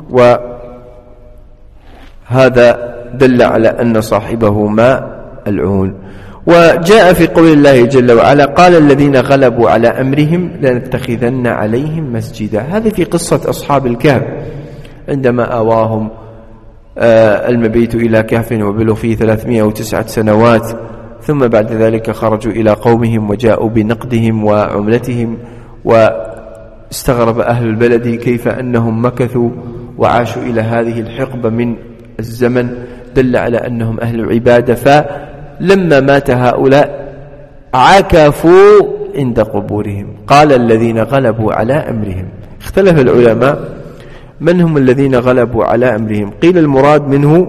وهذا دل على أن صاحبه ملعون. وجاء في قول الله جل وعلا قال الذين غلبوا على أمرهم لنتخذن عليهم مسجدا. هذه في قصة أصحاب الكهف عندما آواهم المبيت إلى كهف وبلوا فيه 309 سنوات، ثم بعد ذلك خرجوا إلى قومهم وجاءوا بنقدهم وعملتهم، واستغرب أهل البلد كيف أنهم مكثوا وعاشوا إلى هذه الحقبة من الزمن، دل على أنهم أهل عبادة. فلما مات هؤلاء عكفوا عند قبورهم. قال الذين غلبوا على أمرهم. اختلف العلماء من هم الذين غلبوا على أمرهم. قيل المراد منه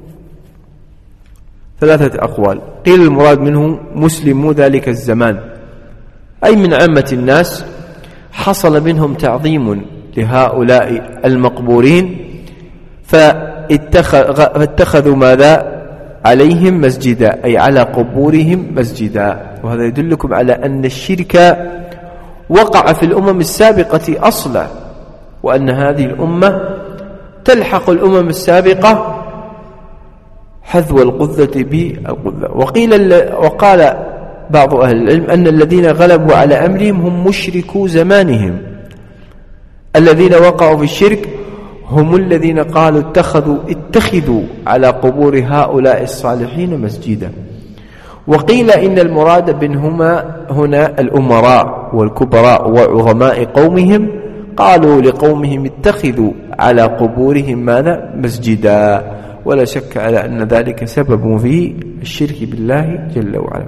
3 أقوال. قيل المراد منه مسلمو ذلك الزمان، أي من عامة الناس حصل منهم تعظيم لهؤلاء المقبورين فاتخذوا ماذا؟ عليهم مسجدا، أي على قبورهم مسجدا. وهذا يدلكم على أن الشرك وقع في الأمم السابقة أصلا، وأن هذه الأمة تلحق الأمم السابقة حذو القذة بالقذة. وقال بعض أهل العلم أن الذين غلبوا على أمرهم هم مشركو زمانهم. الذين وقعوا في الشرك هم الذين قالوا اتخذوا على قبور هؤلاء الصالحين مسجدا. وقيل إن المراد بينهما هنا الأمراء والكبراء وعظماء قومهم، قالوا لقومهم اتخذوا على قبورهم ماذا؟ مسجدا. ولا شك على أن ذلك سبب في الشرك بالله جل وعلا.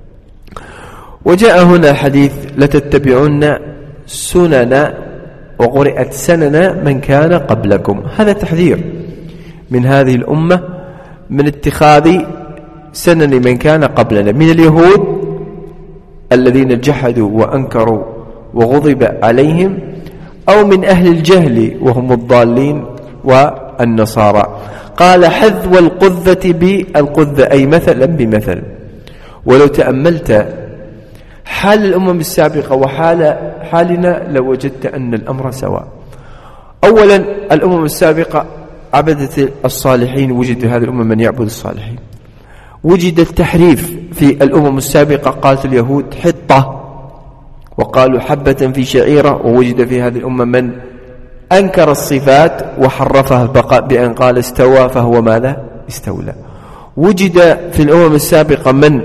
وجاء هنا حديث لتتبعن سنن، وقرئت سنن من كان قبلكم. هذا تحذير من هذه الأمة من اتخاذ سنن من كان قبلنا من اليهود الذين جحدوا وأنكروا وغضب عليهم، أو من أهل الجهل وهم الضالين والنصارى. قال حذو القذة بالقذة، أي مثلا بمثل. ولو تأملت حال الأمم السابقة وحال حالنا لوجدت أن الأمر سواء. أولا الأمم السابقة عبدت الصالحين، وجد هذه الأمة من يعبد الصالحين. وجد التحريف في الأمم السابقة، قالت اليهود حطة وقالوا حبة في شعيرة، ووجد في هذه الأمة من أنكر الصفات وحرفها البقاء بأن قال استوى فهو ماذا؟ استولى. وجد في الأمم السابقة من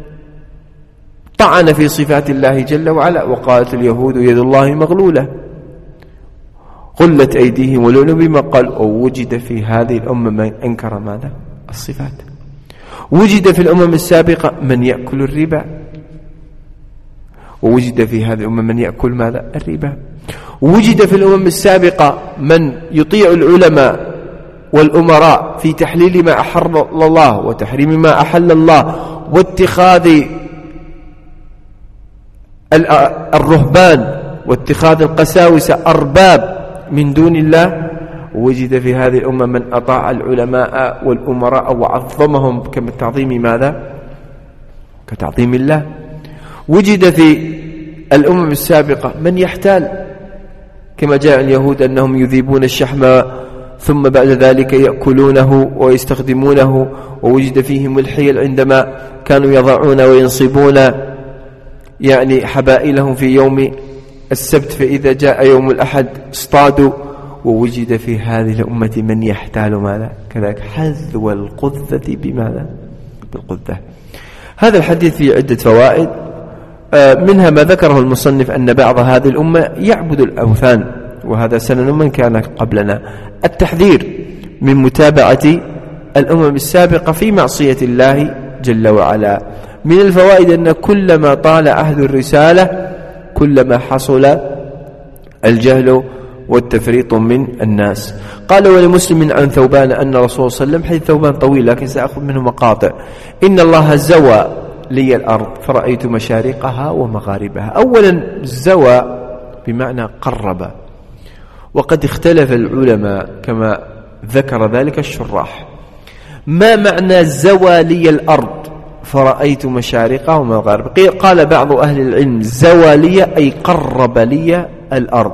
طعن في صفات الله جل وعلا، وقالت اليهود يد الله مغلولة غلت أيديهم ولعنوا بما قال. ووجد في هذه الأمة من أنكر ماذا؟ الصفات. وجد في الأمم السابقة من يأكل الربا، ووجد في هذه الأمة من يأكل ماذا؟ الربا. وجد في الأمم السابقة من يطيع العلماء والأمراء في تحليل ما أحل الله وتحريم ما أحل الله، واتخاذ الرهبان واتخاذ القساوسة أرباب من دون الله. وجد في هذه الأمة من أطاع العلماء والأمراء وعظمهم كتعظيم ماذا؟ كتعظيم الله. وجد في الأمم السابقة من يحتال، كما جاء اليهود أنهم يذيبون الشحم ثم بعد ذلك يأكلونه ويستخدمونه. ووجد فيهم الحيل عندما كانوا يضعون وينصبون يعني حبائلهم في يوم السبت، فإذا جاء يوم الأحد اصطادوا. ووجد في هذه الأمة من يحتال ماذا؟ كذلك حذو القذة بماذا؟ بالقذة. هذا الحديث فيه عدة فوائد، منها ما ذكره المصنف أن بعض هذه الأمة يعبد الأوثان، وهذا سنن من كان قبلنا. التحذير من متابعة الأمم السابقة في معصية الله جل وعلا. من الفوائد أن كلما طال عهد الرسالة كلما حصل الجهل والتفريط من الناس. قال ولمسلم عن ثوبان أن رسول صلى الله عليه وسلم، حديث ثوبان طويل لكن سأخذ منه مقاطع، إن الله زوى لي الأرض فرأيت مشارقها ومغاربها. أولا زوى بمعنى قرب، وقد اختلف العلماء كما ذكر ذلك الشراح، ما معنى زوى لي الأرض فرأيت مشارقها ومغاربها؟ قال بعض أهل العلم زوى لي أي قرب لي الأرض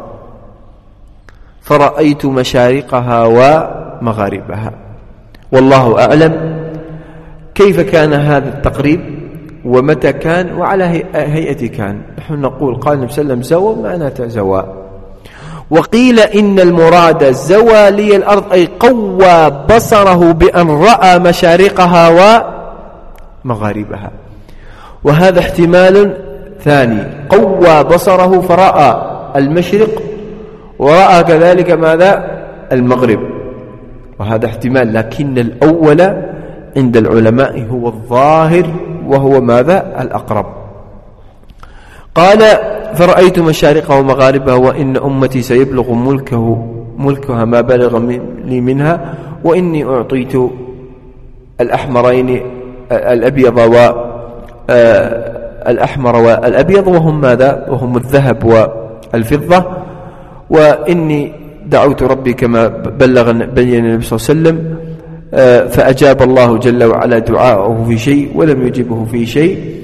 فرأيت مشارقها ومغاربها، والله أعلم كيف كان هذا التقريب ومتى كان وعلى هيئة كان. نحن نقول قال النبي صلى الله عليه وسلم زوى معناته زوى. وقيل إن المراد زوى لي الأرض أي قوى بصره بأن رأى مشارقها ومغاربها، وهذا احتمال ثاني، قوى بصره فرأى المشرق ورأى كذلك ماذا المغرب، وهذا احتمال، لكن الأول عند العلماء هو الظاهر وهو ماذا الأقرب. قال فرأيت مشارقها ومغاربها وإن أمتي سيبلغ ملكها ما بلغ لي منها، وإني أعطيت الأحمرين الأبيض والأحمر والأبيض وهم ماذا؟ وهم الذهب والفضة، وإني دعوت ربي كما بين النبي صلى الله عليه وسلم فأجاب الله جل وعلا دعاءه في شيء ولم يجبه في شيء،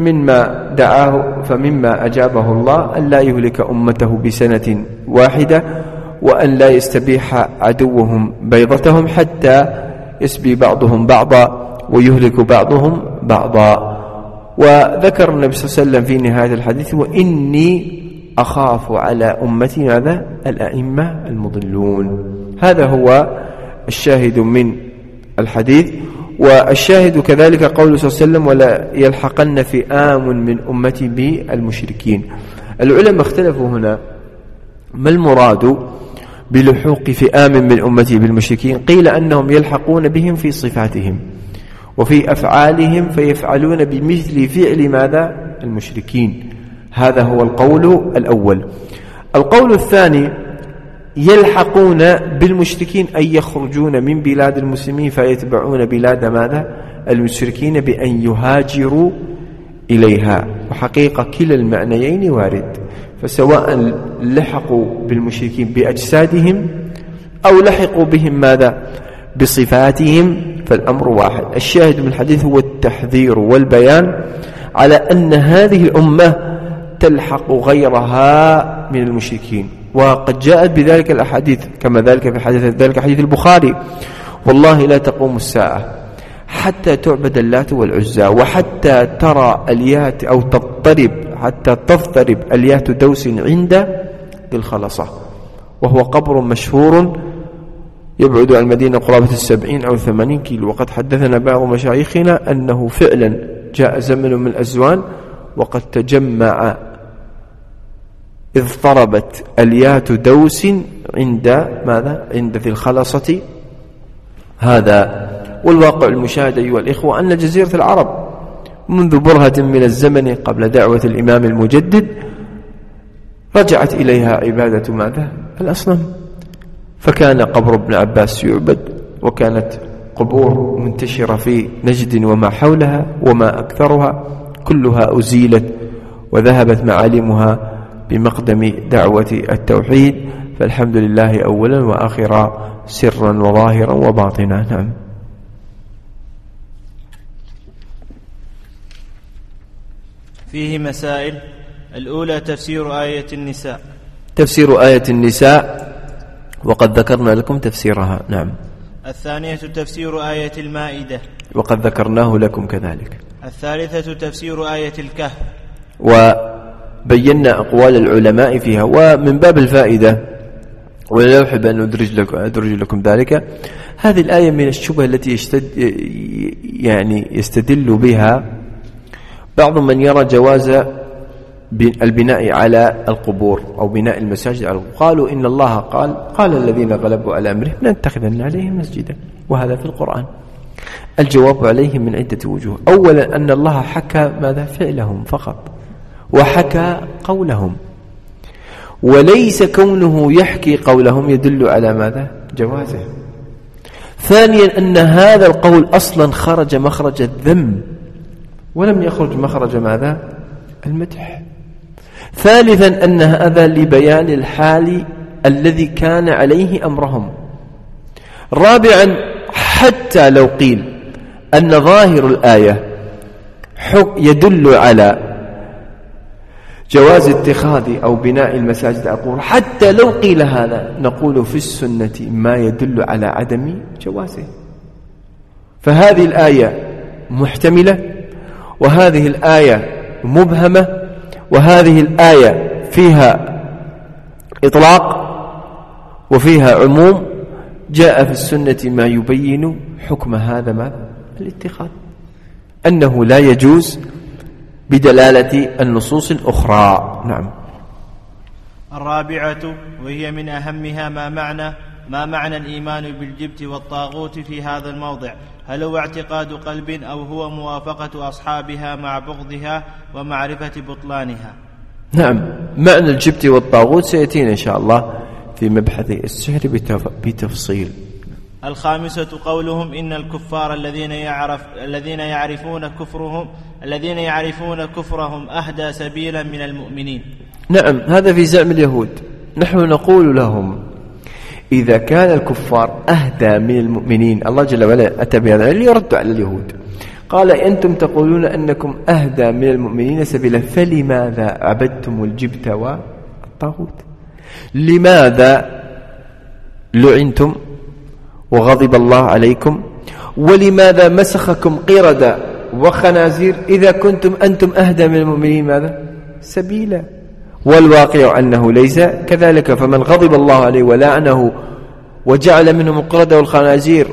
فمما أجابه الله أن لا يهلك أمته بسنة واحدة، وأن لا يستبيح عدوهم بيضتهم حتى يسبي بعضهم بعضا ويهلك بعضهم بعضا. وذكر النبي صلى الله عليه وسلم في نهاية الحديث وإني أخاف على أمتي ماذا؟ الأئمة المضلون. هذا هو الشاهد من الحديث. والشاهد كذلك قوله صلى الله عليه وسلم ولا يلحقن فئام من أمتي بالمشركين. العلماء اختلفوا هنا ما المراد بلحوق فئام من أمتي بالمشركين. قيل أنهم يلحقون بهم في صفاتهم وفي أفعالهم فيفعلون بمثل فعل ماذا؟ المشركين. هذا هو القول الأول. القول الثاني يلحقون بالمشركين أي يخرجون من بلاد المسلمين فيتبعون بلاد ماذا؟ المشركين بأن يهاجروا إليها. وحقيقة كلا المعنيين وارد، فسواء لحقوا بالمشركين بأجسادهم أو لحقوا بهم ماذا؟ بصفاتهم، فالأمر واحد. الشاهد من الحديث هو التحذير والبيان على أن هذه الأمة تلحق غيرها من المشركين، وقد جاءت بذلك الأحاديث كما ذلك في حديث البخاري والله لا تقوم الساعة حتى تعبد اللات والعزى وحتى ترى اليات أو تضطرب اليات دوس عند ذي الخلصة، وهو قبر مشهور يبعد عن المدينة قرابة 70 أو 80 كيلو. وقد حدثنا بعض مشايخنا أنه فعلا جاء زمن من الأزمان وقد تجمع إذ ضربت اليات دوس عند ماذا؟ عند ذي الخلصة. هذا والواقع المشاهد أيها الإخوة أن جزيرة العرب منذ برهة من الزمن قبل دعوة الإمام المجدد رجعت إليها عبادة ماذا؟ الأصنام. فكان قبر ابن عباس يعبد، وكانت قبور منتشرة في نجد وما حولها وما أكثرها كلها أزيلت وذهبت معالمها بمقدم دعوة التوحيد. فالحمد لله أولا وآخرا سرا وظاهرا وباطنا. نعم. فيه مسائل. الأولى تفسير آية النساء. تفسير آية النساء وقد ذكرنا لكم تفسيرها. نعم. الثانية تفسير آية المائدة وقد ذكرناه لكم كذلك. الثالثة تفسير آية الكهف وبينا أقوال العلماء فيها. ومن باب الفائدة ولا أحب أن أدرج لكم ذلك، هذه الآية من الشبهة التي يستدل بها بعض من يرى جواز البناء على القبور أو بناء المساجد على القبور. قالوا إن الله قال الذين غلبوا على أمرهم لنتخذن عليهم مسجدا، وهذا في القرآن. الجواب عليهم من عدة وجوه. أولا أن الله حكى ماذا؟ فعلهم فقط، وحكى قولهم. وليس كونه يحكي قولهم يدل على ماذا؟ جوازه. ثانيا أن هذا القول أصلا خرج مخرج الذم ولم يخرج مخرج ماذا؟ المدح. ثالثا أن هذا لبيان الحال الذي كان عليه أمرهم. رابعا حتى لو قيل أن ظاهر الآية يدل على جواز اتخاذ أو بناء المساجد، أقول حتى لو قيل هذا نقول في السنة ما يدل على عدم جوازه. فهذه الآية محتملة، وهذه الآية مبهمة، وهذه الآية فيها إطلاق وفيها عموم. جاء في السنة ما يبين حكم هذا ما الاتخاذ، أنه لا يجوز بدلالة النصوص الأخرى. نعم. الرابعة وهي من أهمها ما معنى الإيمان بالجبت والطاغوت في هذا الموضع؟ هل هو اعتقاد قلب أو هو موافقة أصحابها مع بغضها ومعرفة بطلانها؟ نعم، معنى الجبت والطاغوت سيأتينا إن شاء الله في مبحث السحر بتفصيل. الخامسة قولهم إن الكفار الذين يعرفون كفرهم أهدى سبيلا من المؤمنين. نعم، هذا في زعم اليهود. نحن نقول لهم إذا كان الكفار أهدى من المؤمنين، الله جل وعلا أتى بهذا ليرد على اليهود، قال أنتم تقولون أنكم أهدى من المؤمنين سبيلا، فلماذا عبدتم الجبت والطاغوت؟ لماذا لعنتم وغضب الله عليكم؟ ولماذا مسخكم قردة وخنازير إذا كنتم أنتم أهدى من المؤمنين ماذا؟ سبيلا. والواقع أنه ليس كذلك. فمن غضب الله عليه ولعنه وجعل منهم القردة والخنازير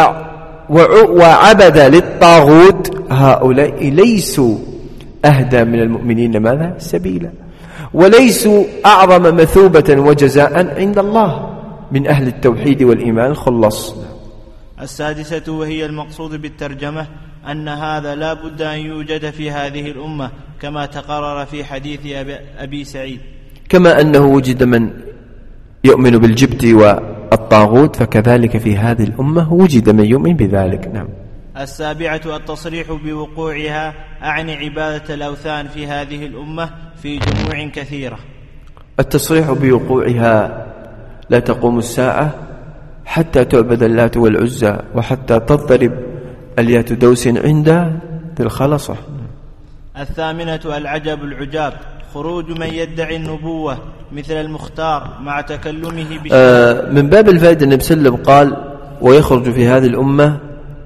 وعبد للطاغوت، هؤلاء ليسوا أهدى من المؤمنين ماذا؟ سبيلا، وليسوا أعظم مثوبة وجزاء عند الله من أهل التوحيد والإيمان الخلص. السادسة وهي المقصود بالترجمة أن هذا لا بد أن يوجد في هذه الأمة كما تقرر في حديث أبي سعيد، كما أنه وجد من يؤمن بالجبت والطاغوت فكذلك في هذه الأمة وجد من يؤمن بذلك. نعم. السابعة التصريح بوقوعها، أعني عبادة الأوثان في هذه الأمة في جموع كثيرة. التصريح بوقوعها لا تقوم الساعة حتى تعبد اللات والعزى وحتى تضرب اليات دوس عند ذي الخلصة. الثامنة العجب العجاب، خروج من يدعي النبوة مثل المختار مع تكلمه من باب الفائدة النبي صلى الله عليه وسلم قال ويخرج في هذه الأمة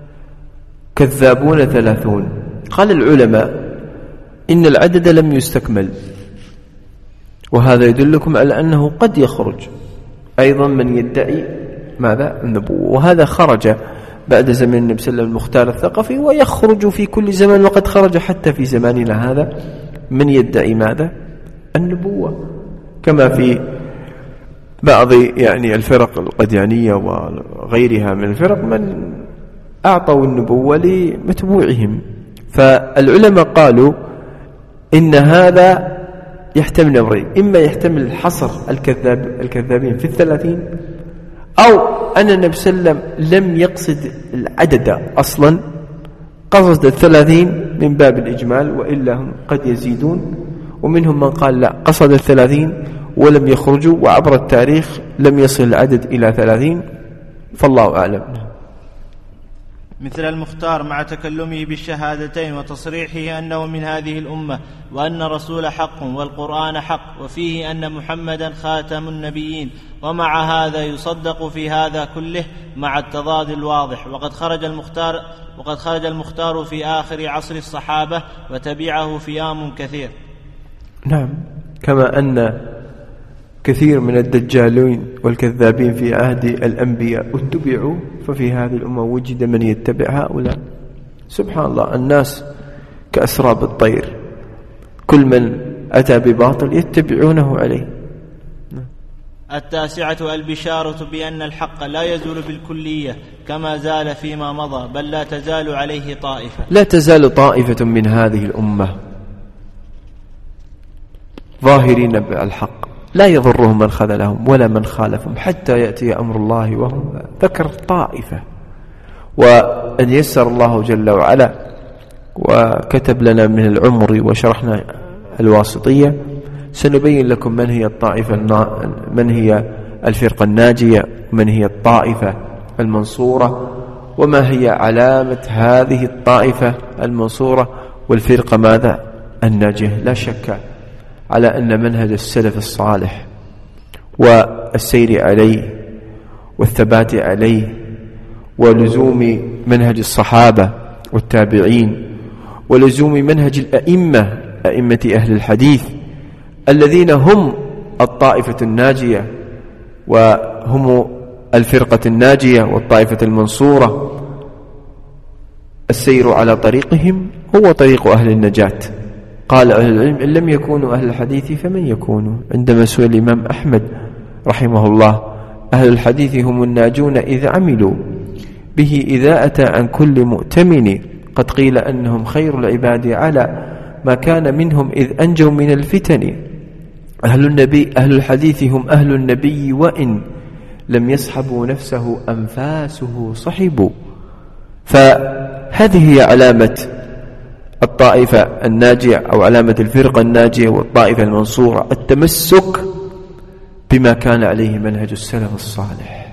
كذابون 30. قال العلماء إن العدد لم يستكمل، وهذا يدلكم على أنه قد يخرج أيضا من يدعي ماذا؟ النبوة، وهذا خرج بعد زمن النبي صلى الله عليه وسلم المختار الثقفي، ويخرج في كل زمان، وقد خرج حتى في زماننا هذا من يدعي ماذا؟ النبوة، كما في بعض الفرق القديانية وغيرها من الفرق من أعطوا النبوة لمتبوعهم. فالعلماء قالوا إن هذا يحتمل أمرين، إما يحتمل حصر الكذابين في 30، أو أن النبي صلى الله عليه وسلم لم يقصد العدد أصلا، قصد 30 من باب الإجمال، وإلا هم قد يزيدون. ومنهم من قال لا، قصد 30 ولم يخرجوا، وعبر التاريخ لم يصل العدد إلى 30، فالله أعلم. مثل المختار مع تكلمه بالشهادتين وتصريحه أنه من هذه الأمة، وأن الرسول حق والقرآن حق، وفيه أن محمدا خاتم النبيين، ومع هذا يصدق في هذا كله مع التضاد الواضح. وقد خرج المختار في آخر عصر الصحابة وتبعه فئام كثير. نعم، كما أن كثير من الدجالين والكذابين في عهد الأنبياء اتبعوا، ففي هذه الأمة وجد من يتبع هؤلاء. سبحان الله، الناس كأسراب الطير، كل من أتى بباطل يتبعونه عليه. التاسعة البشارة بأن الحق لا يزول بالكلية كما زال فيما مضى، بل لا تزال عليه طائفة. لا تزال طائفة من هذه الأمة ظاهرين بالحق، لا يضرهم من خذلهم ولا من خالفهم حتى يأتي أمر الله وهم ذكر طائفة. وأن يسر الله جل وعلا وكتب لنا من العمر وشرحنا الواسطية سنبين لكم من هي الطائفة من هي الفرقة الناجية ومن هي الطائفة المنصورة وما هي علامة هذه الطائفة المنصورة والفرقة ماذا الناجية. لا شك على أن منهج السلف الصالح والسير عليه والثبات عليه ولزوم منهج الصحابة والتابعين ولزوم منهج أئمة أهل الحديث الذين هم الطائفة الناجية وهم الفرقة الناجية والطائفة المنصورة. السير على طريقهم هو طريق أهل النجاة. قال أهل العلم إن لم يكونوا أهل الحديث فمن يكونوا. عندما سئل الإمام أحمد رحمه الله أهل الحديث هم الناجون إذ عملوا به إذا أتى عن كل مؤتمن قد قيل أنهم خير العباد على ما كان منهم إذ أنجوا من الفتن. أهل الحديث هم أهل النبي وإن لم يصحبوا نفسه أنفاسه صحبوا. فهذه هي علامة الطائفة الناجية أو علامة الفرقة الناجية والطائفة المنصورة التمسك بما كان عليه منهج السلف الصالح.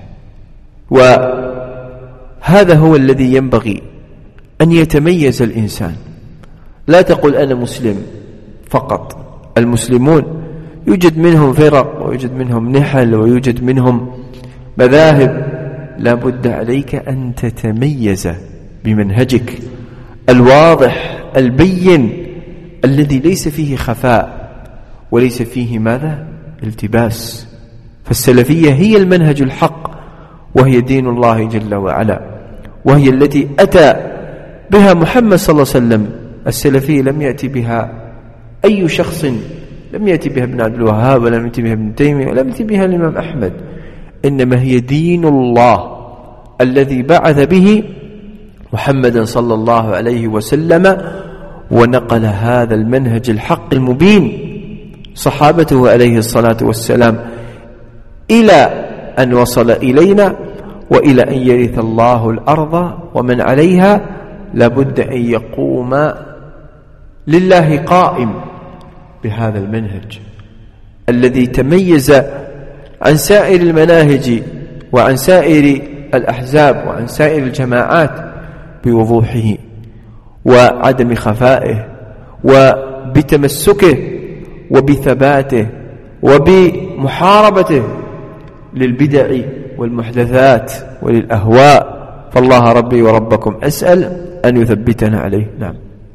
وهذا هو الذي ينبغي أن يتميز الإنسان. لا تقل أنا مسلم فقط. المسلمون يوجد منهم فرق ويوجد منهم نحل ويوجد منهم مذاهب. لا بد عليك أن تتميز بمنهجك الواضح البين الذي ليس فيه خفاء وليس فيه ماذا التباس. فالسلفية هي المنهج الحق وهي دين الله جل وعلا وهي التي أتى بها محمد صلى الله عليه وسلم. السلفية لم يأتي بها أي شخص، لم يأتي بها ابن عبد الوهاب ولم يأتي بها ابن تيمية ولم يأتي بها الإمام أحمد، إنما هي دين الله الذي بعث به محمدا صلى الله عليه وسلم ونقل هذا المنهج الحق المبين صحابته عليه الصلاة والسلام إلى أن وصل إلينا وإلى أن يرث الله الأرض ومن عليها. لابد أن يقوم لله قائم بهذا المنهج الذي تميز عن سائر المناهج وعن سائر الأحزاب وعن سائر الجماعات بوضوحه وعدم خفائه وبتمسكه وبثباته وبمحاربته للبدع والمحدثات وللأهواء. فالله ربي وربكم أسأل أن يثبتنا عليه. نعم.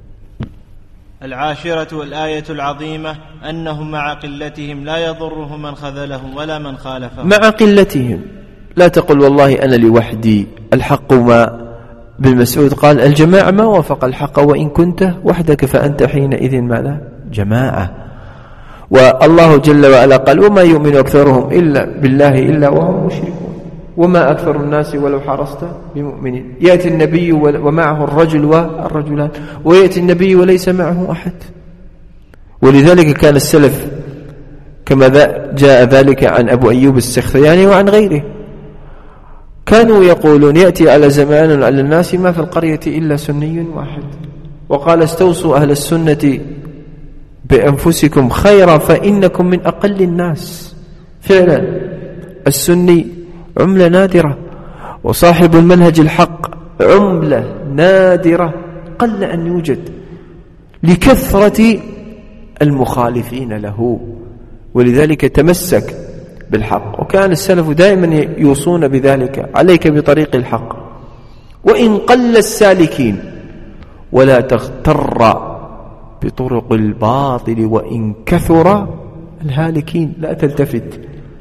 العاشرة الآية العظيمة أنهم مع قلتهم لا يضرهم من خذلهم ولا من خالفهم. مع قلتهم، لا تقل والله أنا لوحدي. الحق ما ابن مسعود قال الجماعة ما وافق الحق وإن كنت وحدك فأنت حينئذ ماذا جماعة. والله جل وعلا قال وما يؤمن أكثرهم إلا بالله إلا وهم مشركون وما أكثر الناس ولو حرصت بمؤمنين. يأتي النبي ومعه الرجل والرجلان ويأتي النبي وليس معه أحد. ولذلك كان السلف كما جاء ذلك عن أبو أيوب السختياني وعن غيره كانوا يقولون يأتي على زمان على الناس ما في القرية إلا سني واحد. وقال استوصوا أهل السنة بأنفسكم خيرا فإنكم من أقل الناس. فعلا السني عملة نادرة وصاحب المنهج الحق عملة نادرة قل أن يوجد لكثرة المخالفين له. ولذلك تمسك بالحق. وكان السلف دائما يوصون بذلك عليك بطريق الحق وإن قل السالكين ولا تغتر بطرق الباطل وإن كثر الهالكين. لا تلتفت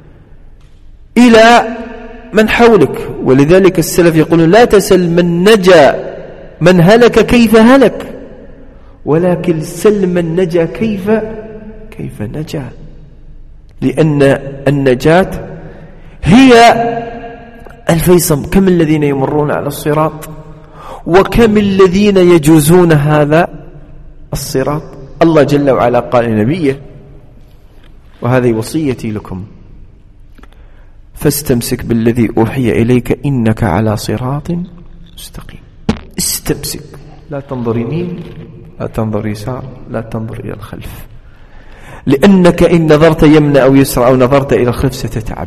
إلى من حولك. ولذلك السلف يقولون لا تسل من نجا من هلك كيف هلك ولكن سل من نجا كيف نجا. لأن النجاة هي الفيصل. كم الذين يمرون على الصراط وكم الذين يجوزون هذا الصراط. الله جل وعلا قال لنبيه وهذه وصيتي لكم. فاستمسك بالذي أوحي إليك إنك على صراط مستقيم. استمسك، لا تنظر يمين، لا تنظر يسار، لا تنظر إلى الخلف، لأنك إن نظرت يمنى أو يسرى أو نظرت إلى الخلف ستتعب،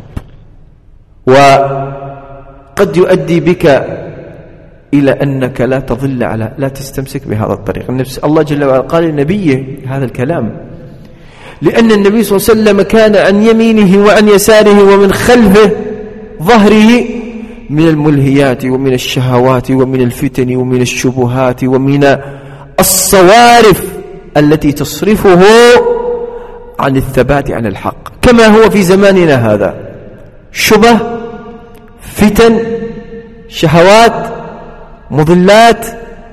وقد يؤدي بك إلى أنك لا تظل لا تستمسك بهذا الطريق. الله جل وعلا قال لنبيه هذا الكلام، لأن النبي صلى الله عليه وسلم كان عن يمينه وعن يساره ومن خلفه ظهره من الملهيات ومن الشهوات ومن الفتن ومن الشبهات ومن الصوارف التي تصرفه عن الثبات على الحق، كما هو في زماننا هذا، شبه، فتن، شهوات، مضلات،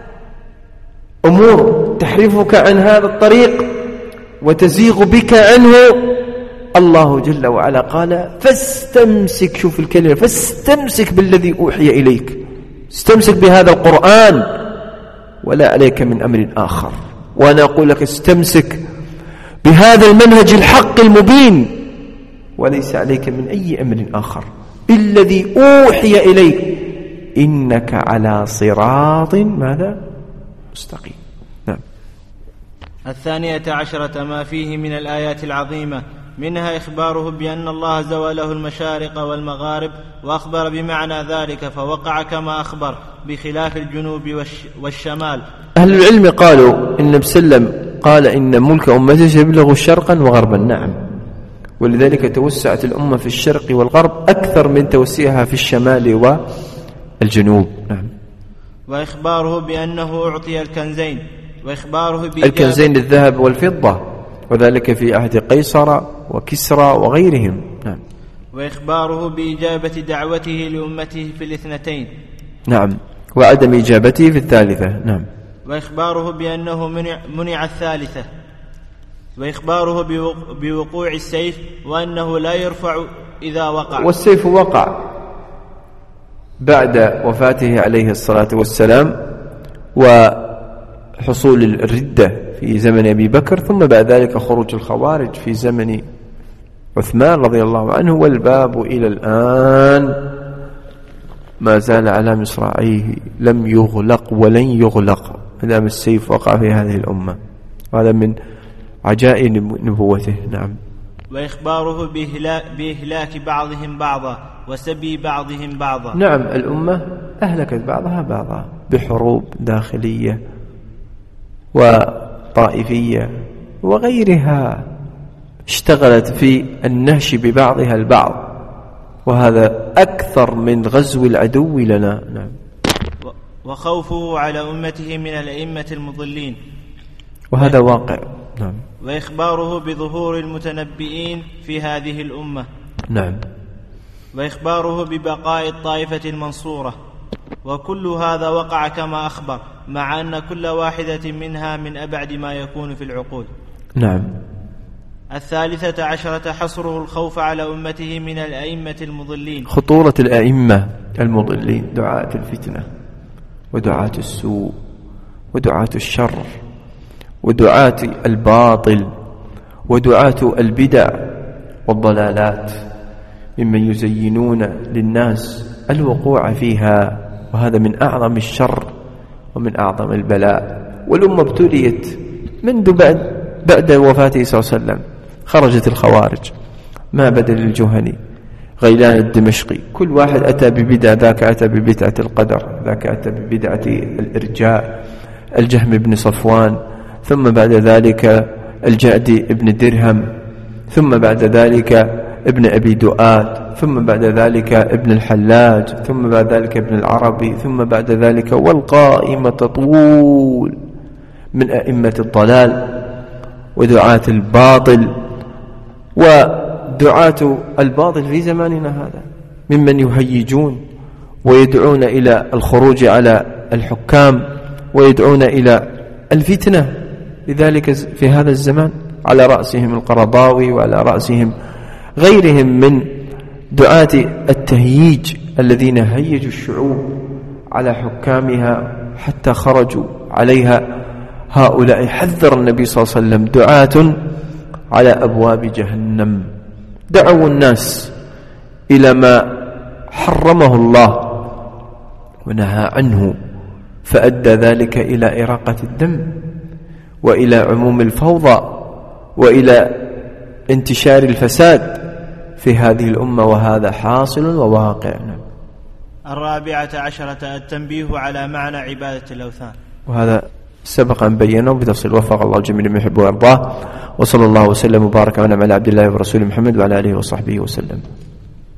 أمور تحرفك عن هذا الطريق وتزيغ بك عنه. الله جل وعلا قال فاستمسك، شوف الكلمة، فاستمسك بالذي أوحي إليك، استمسك بهذا القرآن ولا عليك من أمر آخر. وأنا أقول لك استمسك بهذا المنهج الحق المبين وليس عليك من أي أمر آخر. بالذي أوحي إليك إنك على صراط ماذا؟ مستقيم. نعم. 12 ما فيه من الآيات العظيمة، منها إخباره بأن الله زوى له المشارق والمغارب، وأخبر بمعنى ذلك فوقع كما أخبر، بخلاف الجنوب والشمال. أهل العلم قالوا إن بسلم قال إن ملك أمته يبلغ شرقا وغربا. نعم، ولذلك توسعت الأمة في الشرق والغرب أكثر من توسيعها في الشمال والجنوب. نعم. وإخباره بأنه أعطي الكنزين، وإخباره الكنزين الذهب والفضة، وذلك في عهد قيصر وكسرى وغيرهم. نعم. وإخباره بإجابة دعوته لأمته في الاثنتين. نعم، وعدم إجابته في الثالثة. نعم. وإخباره بأنه منع الثالثة. وإخباره بوقوع السيف، وأنه لا يرفع إذا وقع. والسيف وقع بعد وفاته عليه الصلاة والسلام وحصول الردة في زمن أبي بكر، ثم بعد ذلك خروج الخوارج في زمن عثمان رضي الله عنه، والباب إلى الآن ما زال على مصراعيه، لم يغلق ولن يغلق ما دام السيف وقع في هذه الأمة، وهذا من عجائب نبوته. نعم. وإخباره بإهلاك بعضهم بعضا وسبي بعضهم بعضا. نعم، الأمة أهلكت بعضها بعضا بحروب داخلية وطائفية وغيرها، اشتغلت في النهش ببعضها البعض، وهذا أكثر من غزو العدو لنا. نعم. وخوفه على أمته من الأئمة المضلين، وهذا واقع. نعم. وإخباره بظهور المتنبئين في هذه الأمة. نعم. وإخباره ببقاء الطائفة المنصورة، وكل هذا وقع كما أخبر، مع أن كل واحدة منها من أبعد ما يكون في العقول. نعم. 13 حصره الخوف على أمته من الأئمة المضلين. خطورة الأئمة المضلين، دعاة الفتنة ودعاة السوء ودعاة الشر ودعاة الباطل ودعاة البدع والضلالات، ممن يزينون للناس الوقوع فيها، وهذا من أعظم الشر ومن أعظم البلاء. والأمة ابتليت منذ بعد وفاته صلى الله عليه وسلم، خرجت الخوارج، ما بدل الجهني، غيلان الدمشقي، كل واحد أتى ببدعة، ذاك أتى ببدعة القدر، ذاك أتى ببدعة الإرجاء، الجهم بن صفوان، ثم بعد ذلك الجعد بن درهم، ثم بعد ذلك ابن أبي دؤاد، ثم بعد ذلك ابن الحلاج، ثم بعد ذلك ابن العربي، ثم بعد ذلك، والقائمة تطول من أئمة الضلال ودعاة الباطل. ودعاة الباطل في زماننا هذا ممن يهيجون ويدعون إلى الخروج على الحكام ويدعون إلى الفتنة، لذلك في هذا الزمان على رأسهم القرضاوي وعلى رأسهم غيرهم من دعاة التهييج الذين هيجوا الشعوب على حكامها حتى خرجوا عليها. هؤلاء حذر النبي صلى الله عليه وسلم، دعاة على أبواب جهنم. دعوا الناس إلى ما حرمه الله ونهى عنه، فأدى ذلك إلى إراقة الدم وإلى عموم الفوضى وإلى انتشار الفساد في هذه الأمة، وهذا حاصل وواقع. 14 التنبيه على معنى عبادة الأوثان، وهذا سبق أن بينه بتفصيل. وفق الله الجميع لما يحب ويرضاه، وصلى الله وسلم وبارك ونعم على عبد الله ورسوله محمد وعلى آله وصحبه وسلم.